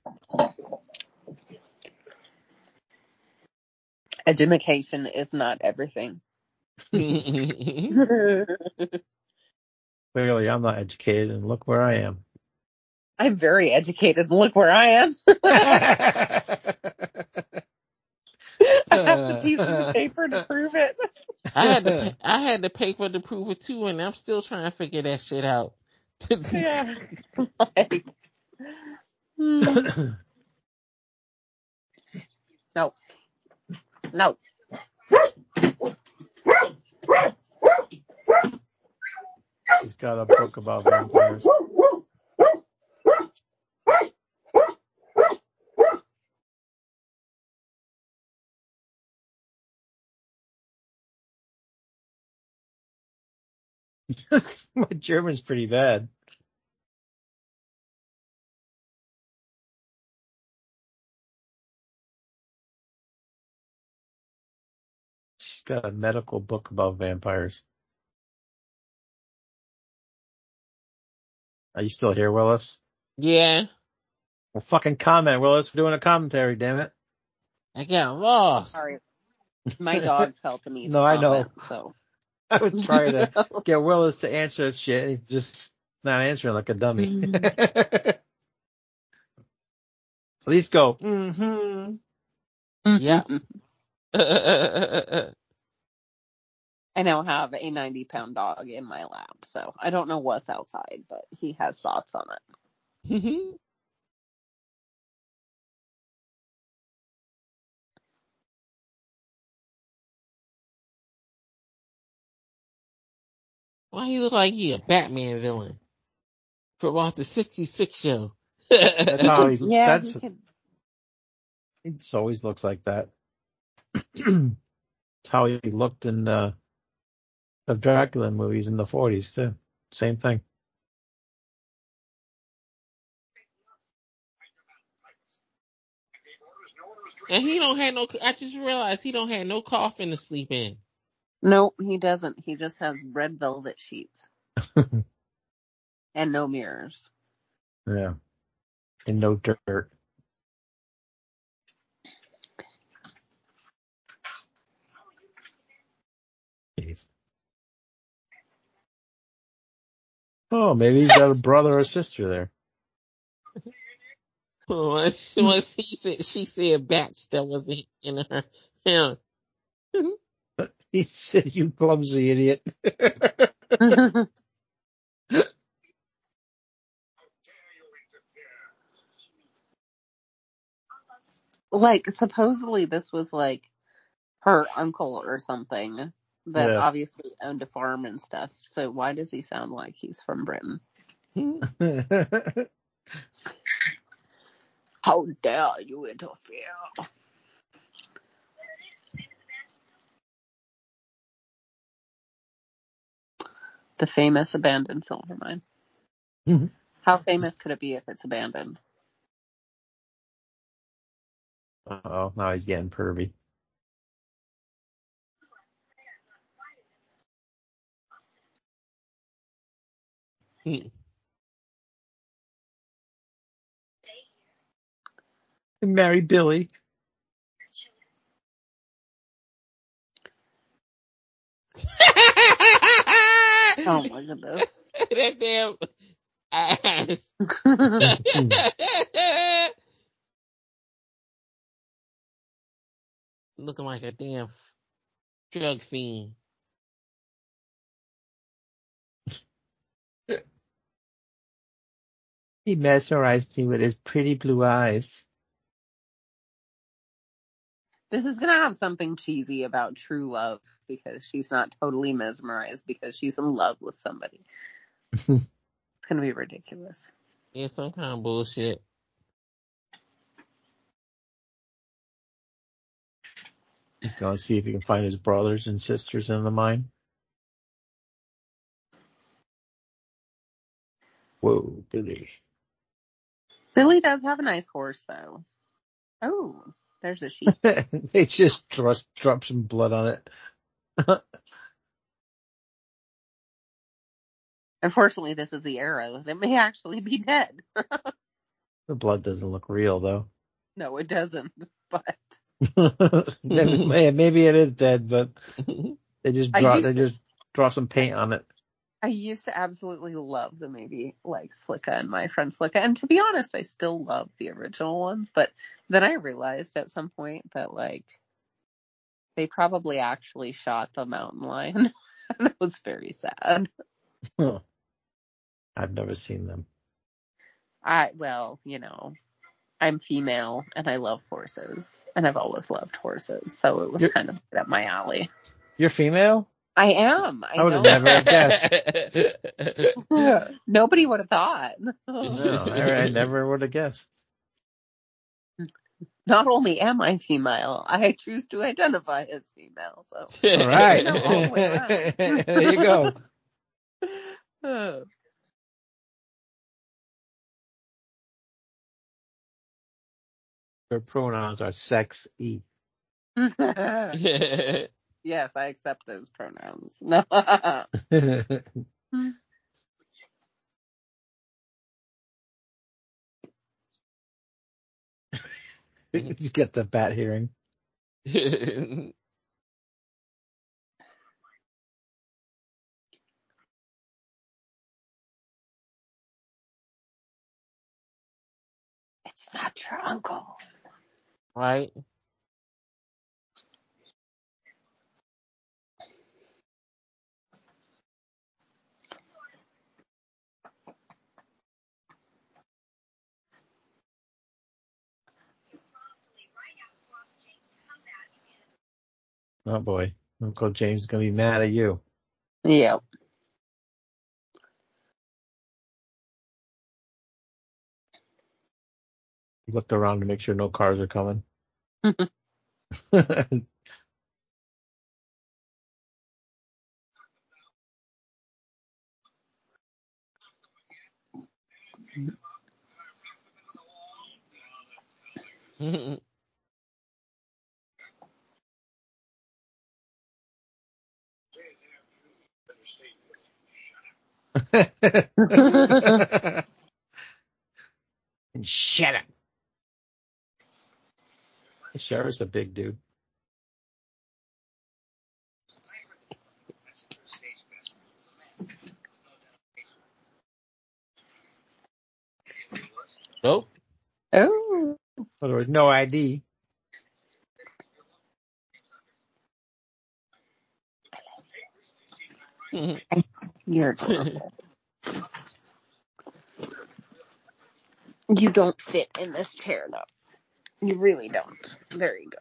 S3: education is not everything.
S1: Clearly, I'm not educated, and look where I am.
S3: I'm very educated. Look where I am. I have the pieces of paper to prove it.
S2: I had the pa- I had the paper to prove it too, and I'm still trying to figure that shit out.
S3: Yeah. Like, hmm. No. No.
S1: She's got a book about vampires. My German's pretty bad. She's got a medical book about vampires. Are you still here, Willis?
S2: Yeah,
S1: Well, fucking comment, Willis. We're doing a commentary, damn it.
S2: I got lost.
S3: Sorry. My dog felt the need
S1: No,
S3: to
S1: I
S3: comment,
S1: know.
S3: so.
S1: I would try to get Willis to answer that shit. He's just not answering like a dummy. At least go, mm-hmm.
S2: Yeah.
S3: I now have a ninety pound dog in my lap, so I don't know what's outside, but he has thoughts on it.
S2: Why he look like he a Batman villain from off the sixty-six show?
S1: That's how he,
S3: Yeah,
S1: that's,
S3: he could.
S1: it always looks like that. That's how he looked in the, the Dracula movies in the forties too. Same thing.
S2: And he don't have no. I just realized he don't have no coffin to sleep in.
S3: No, he doesn't. He just has red velvet sheets and no mirrors.
S1: Yeah. And no dirt. Oh, maybe he's got a brother or sister there.
S2: Once, once he said, she said bats that was in her. Yeah.
S1: He said, "You clumsy idiot."
S3: Like, supposedly this was like her uncle or something that
S1: Yeah.
S3: obviously owned a farm and stuff. So why does he sound like he's from Britain? How dare you interfere? The famous abandoned silver mine. How famous could it be if it's abandoned?
S1: Oh, now he's getting pervy. Marry Billy.
S3: Oh my goodness.
S2: That damn ass. Looking like a damn drug fiend.
S1: He mesmerized me with his pretty blue eyes.
S3: This is gonna have something cheesy about true love because she's not totally mesmerized because she's in love with somebody. It's gonna be ridiculous.
S2: Yeah, some kind of bullshit.
S1: He's going to see if he can find his brothers and sisters in the mine. Whoa, Billy.
S3: Billy does have a nice horse, though. Oh, there's a sheep.
S1: They just drop, drop some blood on it.
S3: Unfortunately, this is the era that it may actually be dead.
S1: The blood doesn't look real, though.
S3: No, it doesn't. But
S1: Maybe it is dead, but they just
S3: I
S1: drop.
S3: used
S1: They
S3: to,
S1: just drop some paint on it.
S3: I used to absolutely love the movie, like Flicka and My Friend Flicka. And to be honest, I still love the original ones. But then I realized at some point that, like, they probably actually shot the mountain lion. And it was very sad.
S1: Huh. I've never seen them.
S3: I, well, you know, I'm female and I love horses. And I've always loved horses. So it was
S1: You're,
S3: kind of right up my alley.
S1: you're female?
S3: I am. I,
S1: I would have
S3: know.
S1: never guessed.
S3: Nobody would have thought.
S1: No, I, I never would have guessed.
S3: Not only am I female, I choose to identify as female. So,
S1: All right.
S3: no, all the way around.
S1: There you go. Their pronouns are sex e.
S3: Yes, I accept those pronouns. No.
S1: He's got the bat hearing.
S3: It's not your uncle.
S2: Right?
S1: Oh boy, Uncle James is gonna be mad at you.
S3: Yeah.
S1: He looked around to make sure no cars are coming. And shut up. The sheriff's a big dude.
S2: Oh.
S3: Oh.
S1: But there was no I D.
S3: You're adorable. You don't fit in this chair, though. You really don't. There you go.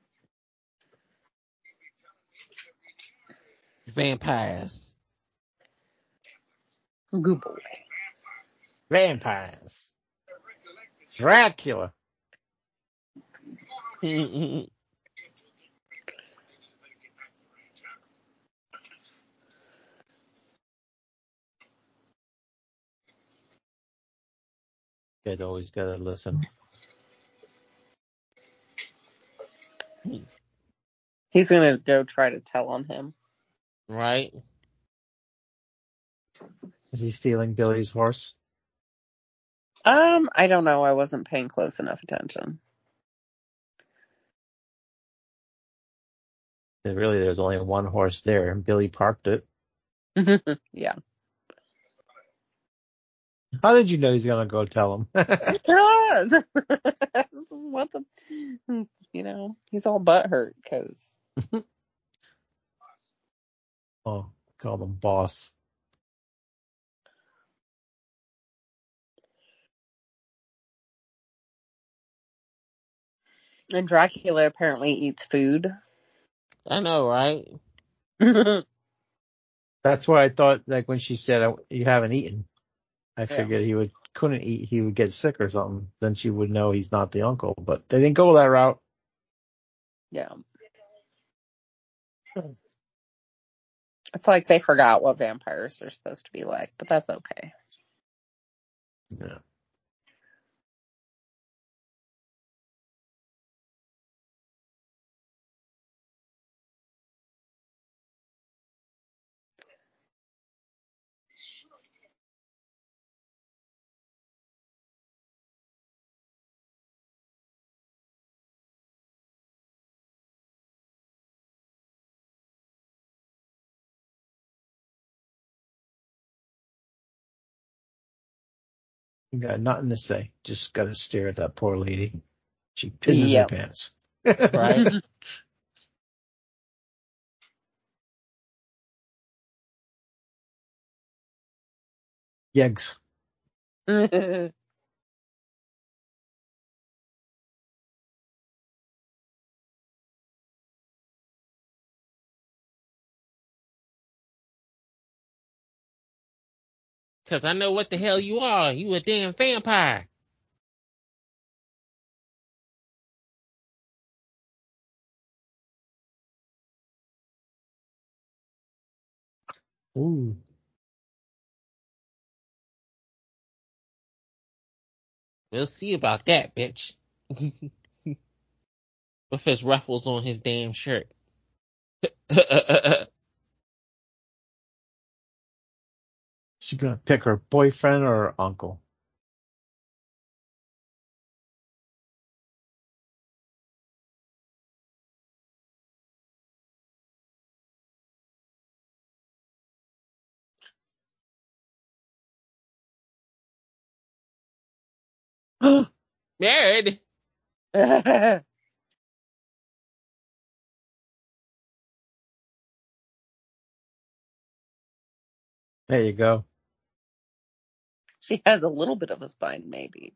S2: Vampires.
S3: Good boy.
S1: Vampires. Dracula. Kid always gotta listen.
S3: He's gonna go try to tell on him.
S2: Right?
S1: Is he stealing Billy's horse?
S3: Um, I don't know. I wasn't paying close enough attention.
S1: And really, there's only one horse there, and Billy parked it.
S3: Yeah.
S1: How did you know he's gonna go tell him?
S3: Because this is what the, you know, he's all butthurt because.
S1: Oh, call him boss.
S3: And Dracula apparently eats food.
S2: I know, right?
S1: That's why I thought, like when she said you haven't eaten, I
S3: Yeah.
S1: figured he would couldn't eat, he would get sick or something. Then she would know he's not the uncle. But they didn't go that route.
S3: Yeah. It's like they forgot what vampires are supposed to be like, but that's okay.
S1: Yeah. You got nothing to say. Just got to stare at that poor lady. She pisses her
S3: Yep.
S1: pants.
S2: Right?
S1: Yeggs.
S2: Because I know what the hell you are. You a damn vampire.
S1: Ooh.
S2: We'll see about that, bitch. With his ruffles on his damn shirt.
S1: She's gonna pick her boyfriend or her uncle.
S2: Married?
S1: There you go.
S3: She has a little bit of a spine, maybe.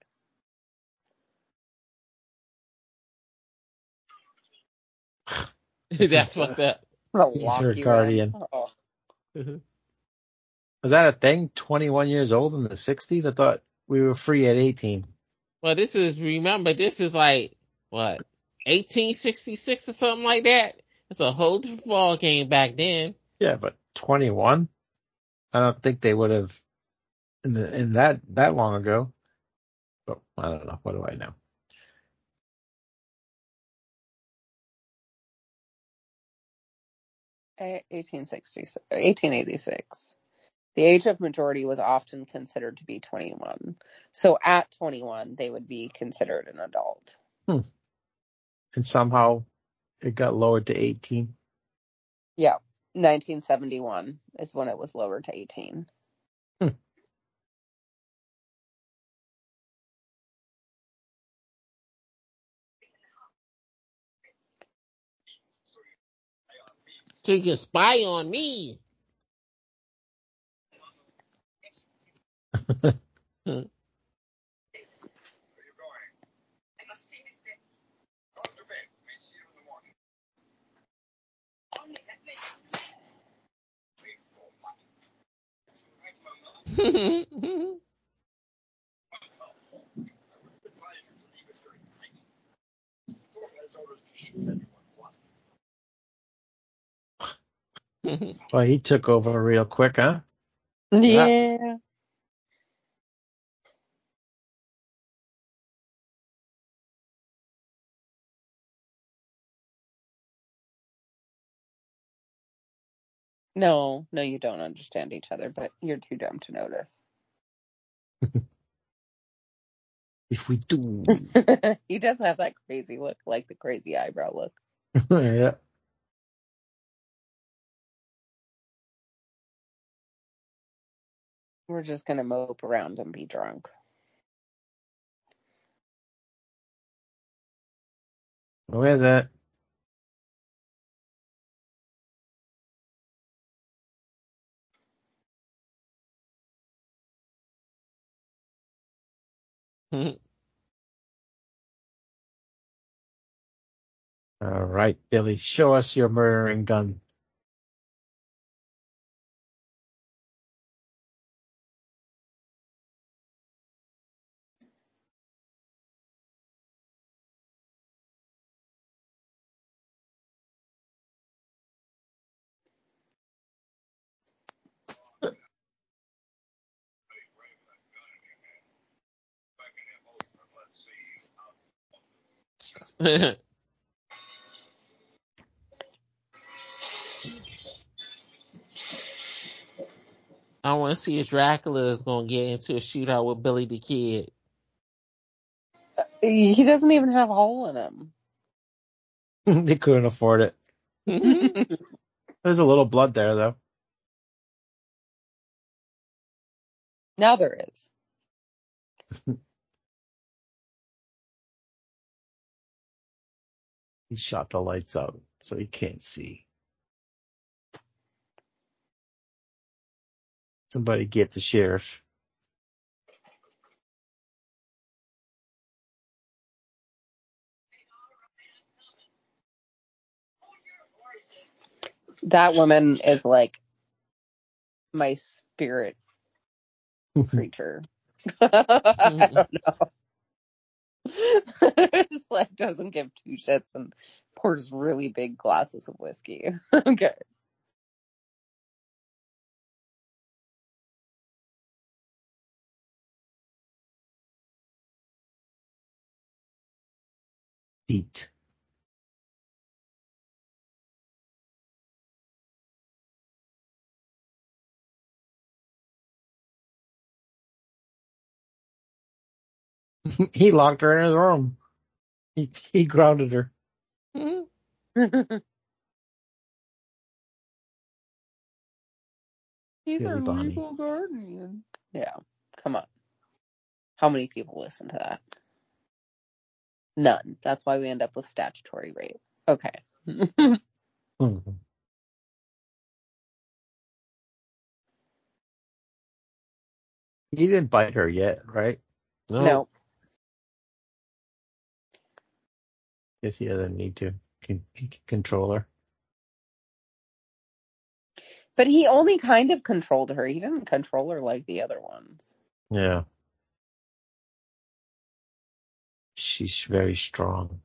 S2: That's fucked up.
S3: I'll
S1: He's
S3: lock
S1: her
S3: you
S1: guardian.
S3: in. Oh.
S1: Was that a thing? twenty-one years old in the sixties? I thought we were free at eighteen.
S2: Well, this is, remember, this is like, what, eighteen sixty-six or something like that? It's a whole different ball game back then.
S1: Yeah, but twenty-one? I don't think they would have in the in that that long ago. But I don't know. What do I know?
S3: eighteen sixty-six, eighteen eighty-six. The age of majority was often considered to be twenty-one. So at twenty-one, they would be considered an adult.
S1: Hmm. And somehow it got lowered to eighteen.
S3: Yeah. nineteen seventy-one is when it was lowered to eighteen.
S1: Hmm.
S2: So you can spy on me.
S1: Well, he took over real quick, huh?
S3: Yeah. yeah. No, no, you don't understand each other, but you're too dumb to notice.
S1: If we do.
S3: He does have that crazy look, like the crazy eyebrow look.
S1: Yeah.
S3: We're just going to mope around and be drunk.
S1: Who is it? All right, Billy, show us your murdering gun.
S2: I want to see if Dracula is going to get into a shootout with Billy the Kid.
S3: He doesn't even have a hole in him.
S1: They couldn't afford it. There's a little blood there, though.
S3: Now there is.
S1: He shot the lights out, so he can't see. Somebody get the sheriff.
S3: That woman is like my spirit creature. I don't know. Just like doesn't give two shits and pours really big glasses of whiskey. Okay.
S1: Eat. He locked her in his room. He he grounded her.
S3: He's our
S1: Billy Bonnie.
S3: legal guardian. Yeah, come on. How many people listen to that? None. That's why we end up with statutory rape. Okay.
S1: Mm-hmm. He didn't bite her yet, right?
S2: No.
S3: No.
S1: Guess he doesn't need to. Can, he can control her.
S3: But he only kind of controlled her. He didn't control her like the other ones.
S1: Yeah. She's very strong.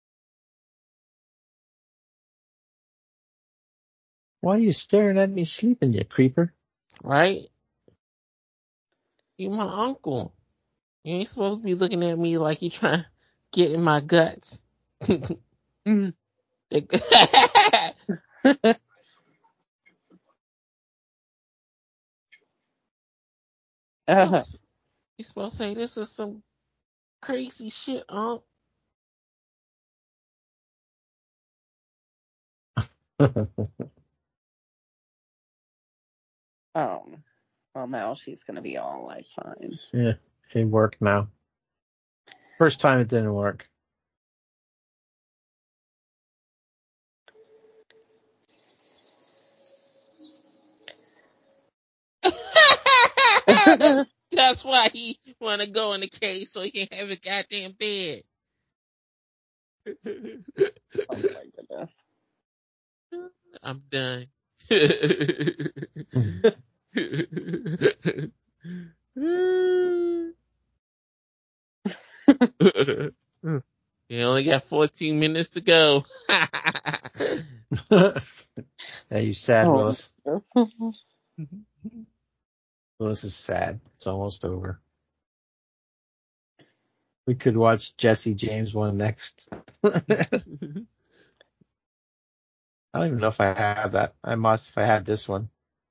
S1: Why are you staring at me sleeping, you creeper?
S2: Right? You my uncle. You ain't supposed to be looking at me like you trying to get in my guts.
S3: Mm. Uh,
S2: You supposed to say this is some crazy shit, Unc.
S3: oh, well, now she's gonna be all like fine.
S1: Yeah, it worked now. First time it didn't work.
S2: That's why he want to go in the cave so he can have a goddamn bed.
S3: Oh my goodness.
S2: I'm done. You only got fourteen minutes to go.
S1: Yeah, you sad,
S3: Oh,
S1: Willis.
S3: yes.
S1: Willis is sad. It's almost over. We could watch Jesse James one next. I don't even know if I have that. I must if I had this one.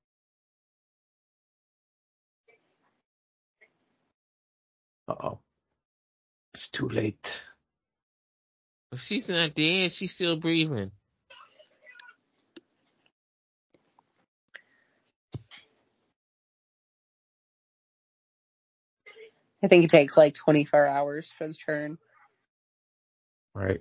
S1: Uh-oh. It's too late.
S2: If she's not dead, she's still breathing.
S3: I think it takes like twenty-four hours for the turn.
S1: Right.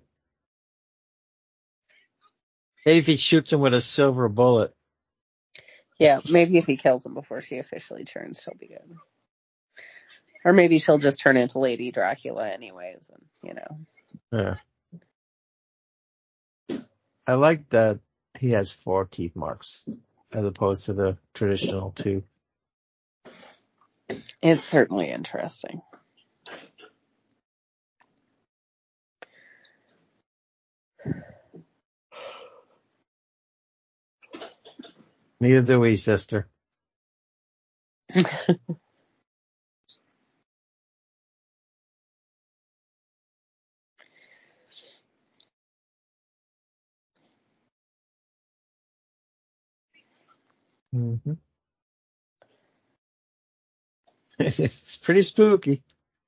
S1: Maybe if he shoots him with a silver bullet.
S3: Yeah, maybe if he kills him before she officially turns, she'll be good. Or maybe she'll just turn into Lady Dracula anyways, and you know.
S1: Yeah. I like that he has four teeth marks as opposed to the traditional two.
S3: It's certainly interesting.
S1: Neither do we, sister. Mm-hmm. It's pretty spooky.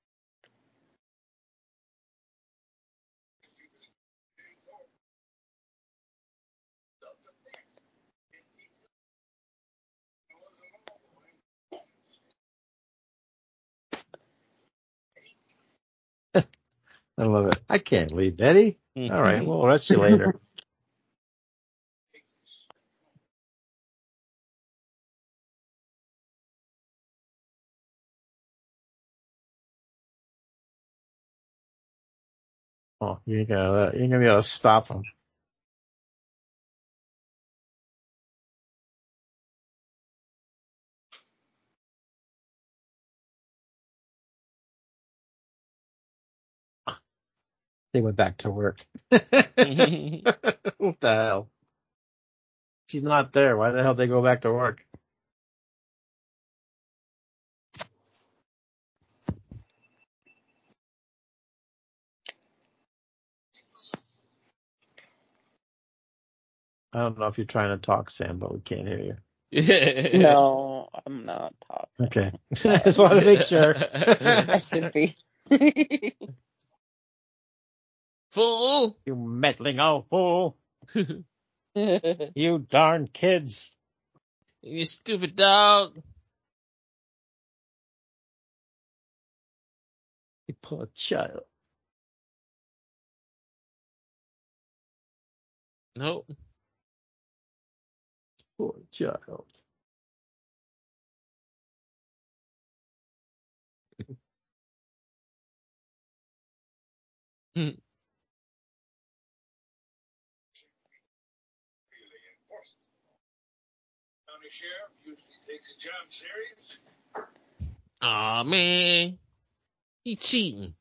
S1: I love it. I can't leave, Betty. All right, we'll rest you later. Oh, you're gonna you're gonna be able to stop him. They went back to work. What the hell? She's not there. Why the hell did they go back to work? I don't know if you're trying to talk, Sam, but we can't hear you.
S3: No, I'm not talking.
S1: Okay. Just want to make sure.
S3: I should be.
S2: Fool!
S1: You meddling old fool. You darn kids.
S2: You stupid dog.
S1: You poor child.
S2: Nope.
S1: Poor child.
S2: Aw, man. He cheating.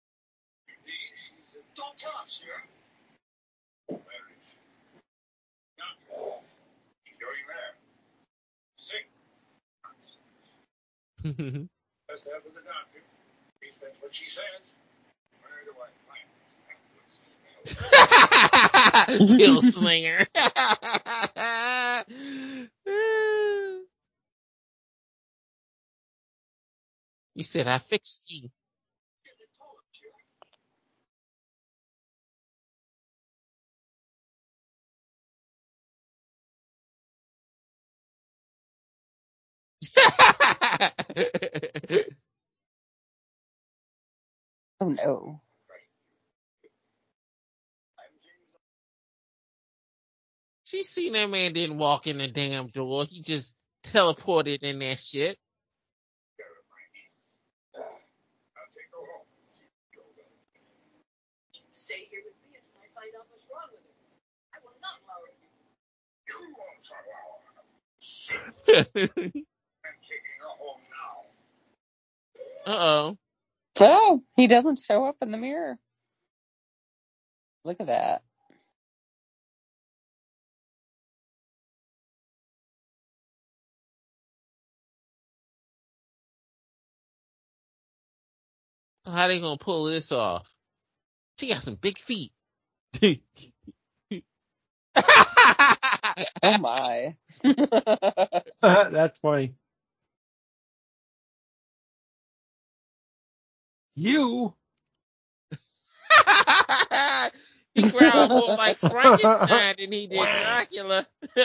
S2: Kill Slinger. You said I fixed you.
S3: Oh no.
S2: She seen that man didn't walk in the damn door. He just teleported in that shit.
S4: Stay here with me until I find out what's wrong with her. I will not allow it. You won't allow it. I'm taking her home now.
S2: Uh-oh.
S3: Oh, he doesn't show up in the mirror. Look at that.
S2: How they gonna pull this off? She got some big feet.
S3: Oh my.
S1: That's funny. You.
S2: He growled more like Frankenstein than he did Dracula.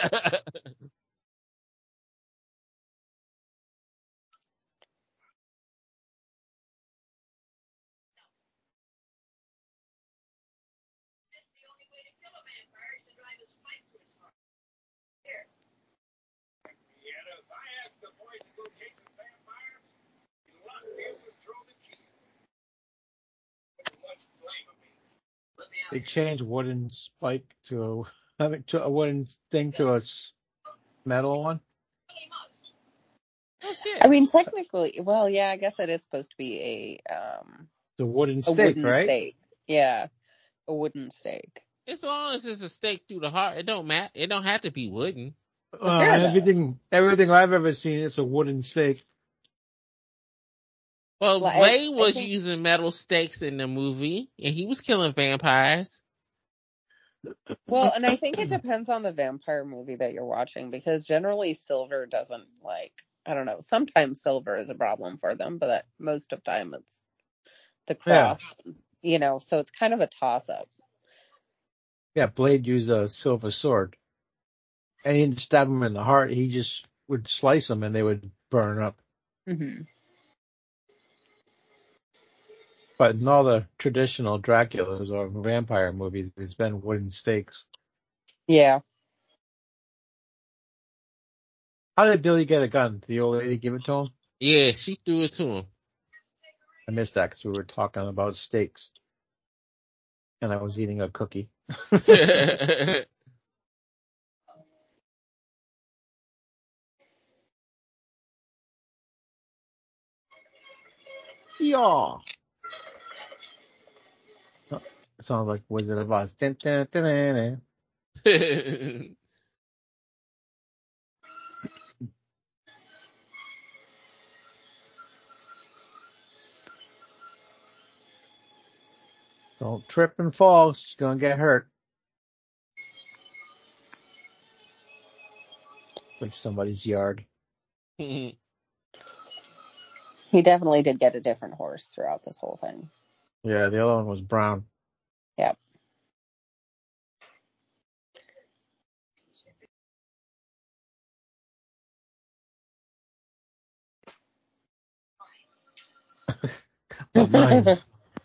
S1: They changed wooden spike to a, I mean, to a wooden thing to a metal one.
S2: Oh shit.
S3: I mean, technically, well, yeah, I guess it is supposed to be a um
S1: The wooden
S3: a
S1: stake,
S3: wooden
S1: right?
S3: stake. Yeah, a wooden stake.
S2: As long as it's a stake through the heart, it don't matter. It don't have to be wooden.
S1: Uh,
S3: Fair enough.
S1: everything, everything I've ever seen is a wooden stake.
S2: Well,
S3: Well, I-
S2: Blade
S3: I
S2: was
S3: think-
S2: using metal stakes in the movie, and he was killing vampires.
S3: Well, and I think it depends on the vampire movie that you're watching, because generally silver doesn't, like, I don't know, sometimes silver is a problem for them, but most of the time it's the cross, you know, so it's kind of a toss up.
S1: Yeah, Blade used a silver sword. And he didn't stab him in the heart. He just would slice them and they would burn up.
S3: Mm-hmm.
S1: But in all the traditional Draculas or vampire movies, it's been wooden stakes.
S3: Yeah.
S1: How did Billy get a gun? Did the old lady give it to him?
S2: Yeah, she threw it to him.
S1: I missed that because we were talking about steaks. And I was eating a cookie. Yeah. It sounds like Wizard of Oz. Dun, dun, dun, dun, dun. Don't trip and fall. She's going to get hurt. Like somebody's yard.
S3: He definitely did get a different horse throughout this whole thing.
S1: Yeah, the other one was brown.
S3: Yep.
S1: But mine.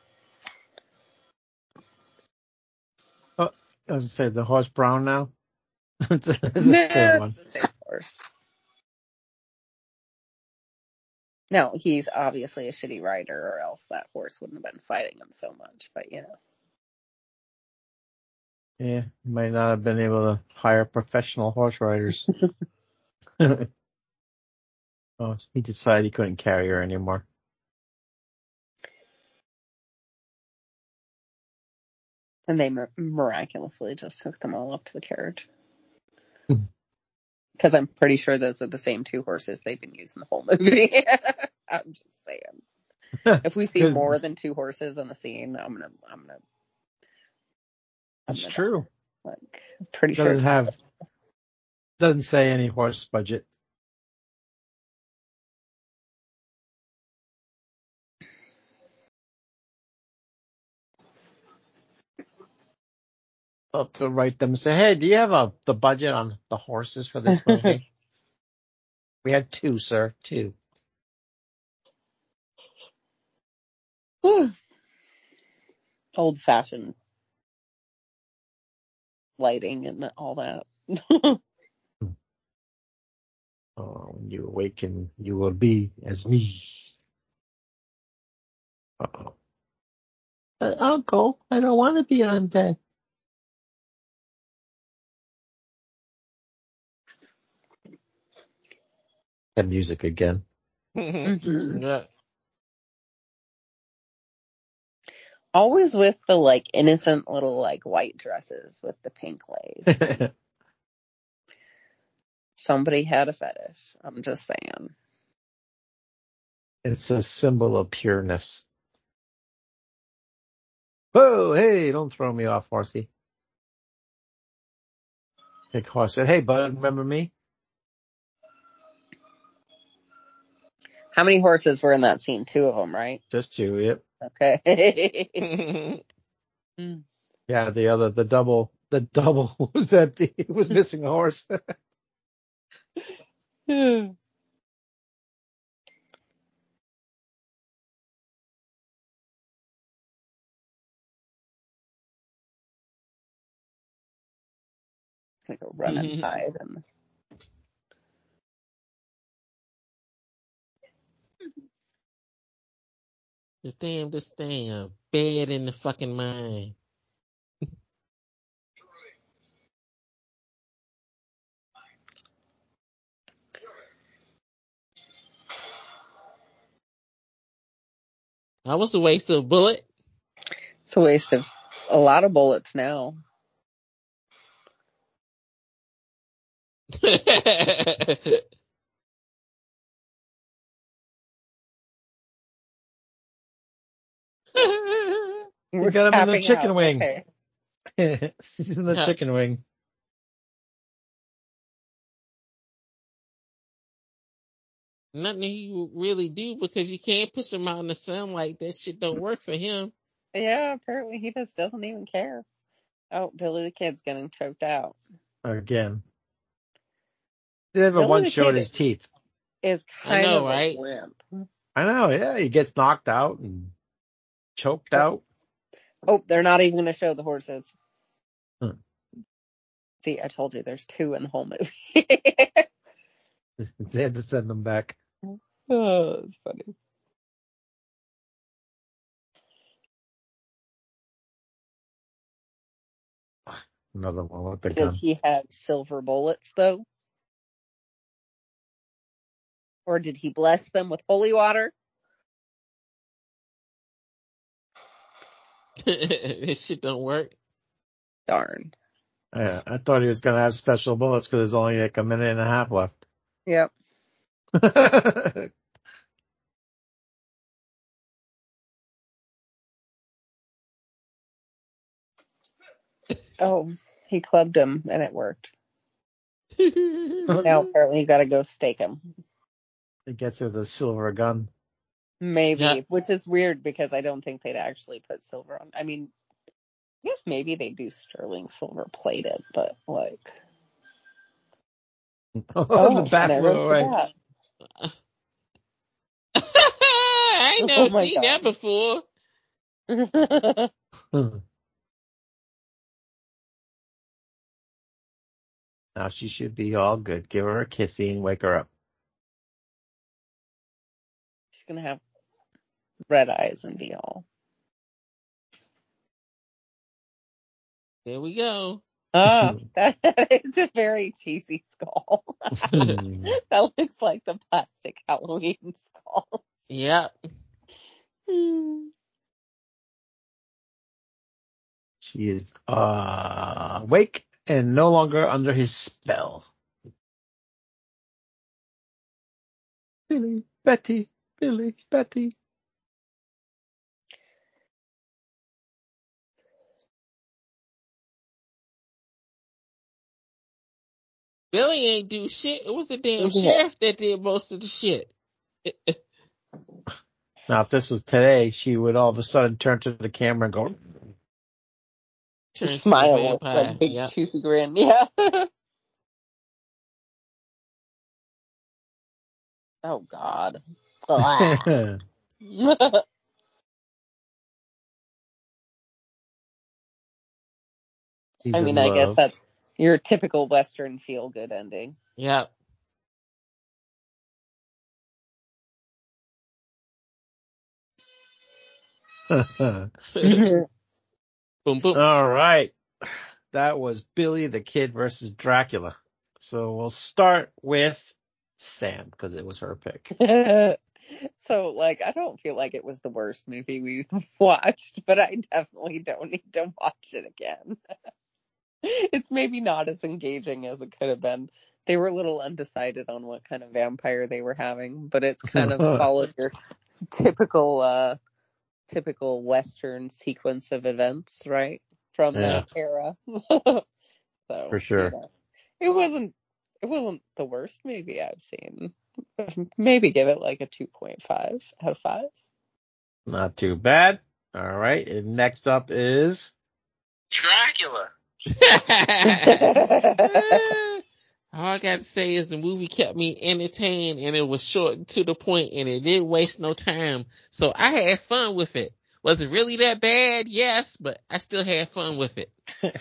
S1: Oh, I was going to say, the horse brown now? It's the same one.
S3: The same horse. No, he's obviously a shitty rider, or else that horse wouldn't have been fighting him so much, but you know.
S1: Yeah, might not have been able to hire professional horse riders. Oh, he decided he couldn't carry her anymore.
S3: And they mir- miraculously just took them all up to the carriage. Because I'm pretty sure those are the same two horses they've been using the whole movie. I'm just saying. If we see
S1: Good.
S3: more than two horses in the scene, I'm gonna, I'm gonna. I'm
S1: It's
S3: gonna
S1: true.
S3: die. Like, I'm pretty sure.
S1: Doesn't
S3: It's
S1: have, doesn't say any horse budget. I'll have to write them and say, hey, do you have a the budget on the horses for this movie? We had two, sir. Two.
S3: Old fashioned lighting and all that.
S1: Oh, when you awaken, you will be as me. Uh-oh. Uh, Uncle, I don't want to be undead. That music again.
S3: Mhm.
S2: Yeah.
S3: Always with the like innocent little like white dresses with the pink lace. Somebody had a fetish. I'm just saying.
S1: It's a symbol of pureness. Whoa, hey, don't throw me off, horsey. Big horse said, hey, bud, remember me?
S3: How many horses were in that scene? Two of them, right?
S1: Just two, yep.
S3: Okay.
S1: Yeah, the other, the double, the double was empty. It was missing a horse.
S3: Gonna go run and hide. And...
S2: The damn this thing, a bed in the fucking mind. That was a waste of a bullet.
S3: It's a waste of a lot of bullets now.
S1: You
S3: We're
S1: got him in the
S3: tapping
S1: chicken
S3: out.
S1: wing.
S3: Okay.
S1: He's in the
S2: Yeah.
S1: chicken wing.
S2: Nothing he really do because you can't push him out in the sunlight. That shit don't work for him.
S3: Yeah, apparently he just doesn't even care. Oh, Billy the Kid's getting choked out.
S1: Again. He never
S3: Billy
S1: once
S3: the
S1: showed
S3: Kid
S1: his teeth.
S3: is
S2: I
S3: kind
S2: know,
S3: of
S2: right?
S3: a wimp.
S1: I know, yeah. He gets knocked out and choked
S3: Oh.
S1: out.
S3: Oh, they're not even going to show the horses.
S1: Hmm.
S3: See, I told you there's two in the whole movie.
S1: They had to send them back.
S3: Oh, that's funny.
S1: Another one with the
S3: Does
S1: gun.
S3: he have silver bullets, though? Or did he bless them with holy water?
S2: This shit don't work.
S3: Darn.
S1: Yeah, I thought he was going to have special bullets because there's only like a minute and a half left.
S3: Yep. Oh, he clubbed him and it worked. Now apparently you got to go stake him.
S1: I guess it was a silver gun.
S3: Maybe,
S2: Yeah.
S3: which is weird because I don't think they'd actually put silver on. I mean, I guess maybe they do sterling silver plated, but like,
S1: Oh,
S3: oh,
S1: the bat
S3: and it
S1: flew
S3: ripped the
S1: away.
S3: bat.
S2: I ain't never
S3: Oh my
S2: seen that before.
S1: Now she should be all good. Give her a kissy and wake her up.
S3: She's gonna have red eyes and be all.
S2: There we go.
S3: Oh, that is a very cheesy skull. That looks like the plastic Halloween skull.
S2: Yep.
S1: She is uh, awake and no longer under his spell. Billy, Betty, Billy, Betty.
S2: Billy ain't do shit. It was the damn
S3: Yeah.
S2: sheriff that did most of the shit.
S1: Now, if this was today, she would all of a sudden turn to the camera and go,
S2: turns into a
S3: Smile with
S2: vampire.
S3: that big
S2: Yep.
S3: toothy grin. Yeah. Oh God. Blah.
S1: He's
S3: I
S1: in
S3: mean, I guess
S1: love.
S3: that's your typical Western feel-good ending.
S2: Yep. Boom, boom.
S1: All right. That was Billy the Kid versus Dracula. So we'll start with Sam because it was her pick.
S3: So, like, I don't feel like it was the worst movie we watched, but I definitely don't need to watch it again. It's maybe not as engaging as it could have been. They were a little undecided on what kind of vampire they were having, but it's kind of followed your typical, uh, typical Western sequence of events, right? From
S1: Yeah.
S3: that era. So,
S1: For sure.
S3: you know, it wasn't, it wasn't the worst movie I've seen. Maybe give it like a two point five out of five.
S1: Not too bad. All right. And next up is
S4: Dracula.
S2: All I got to say is the movie kept me entertained and it was short and to the point and it didn't waste no time. So I had fun with it. Was it really that bad? Yes, but I still had fun with it.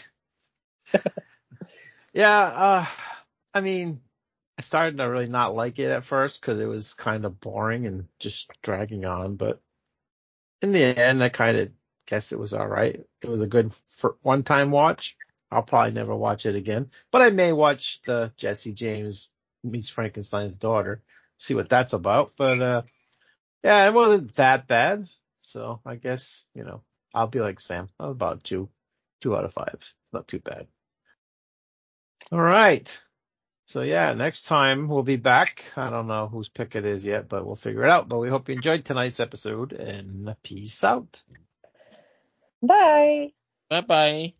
S1: Yeah, uh, I mean, I started to really not like it at first because it was kind of boring and just dragging on, but in the end, I kind of guess it was all right. It was a good one-time watch. I'll probably never watch it again, but I may watch the Jesse James meets Frankenstein's daughter, see what that's about. But uh, yeah, it wasn't that bad, so I guess you know I'll be like Sam, about two, two out of five. Not too bad. All right. So yeah, next time we'll be back. I don't know whose pick it is yet, but we'll figure it out. But we hope you enjoyed tonight's episode and peace out.
S3: Bye.
S2: Bye bye.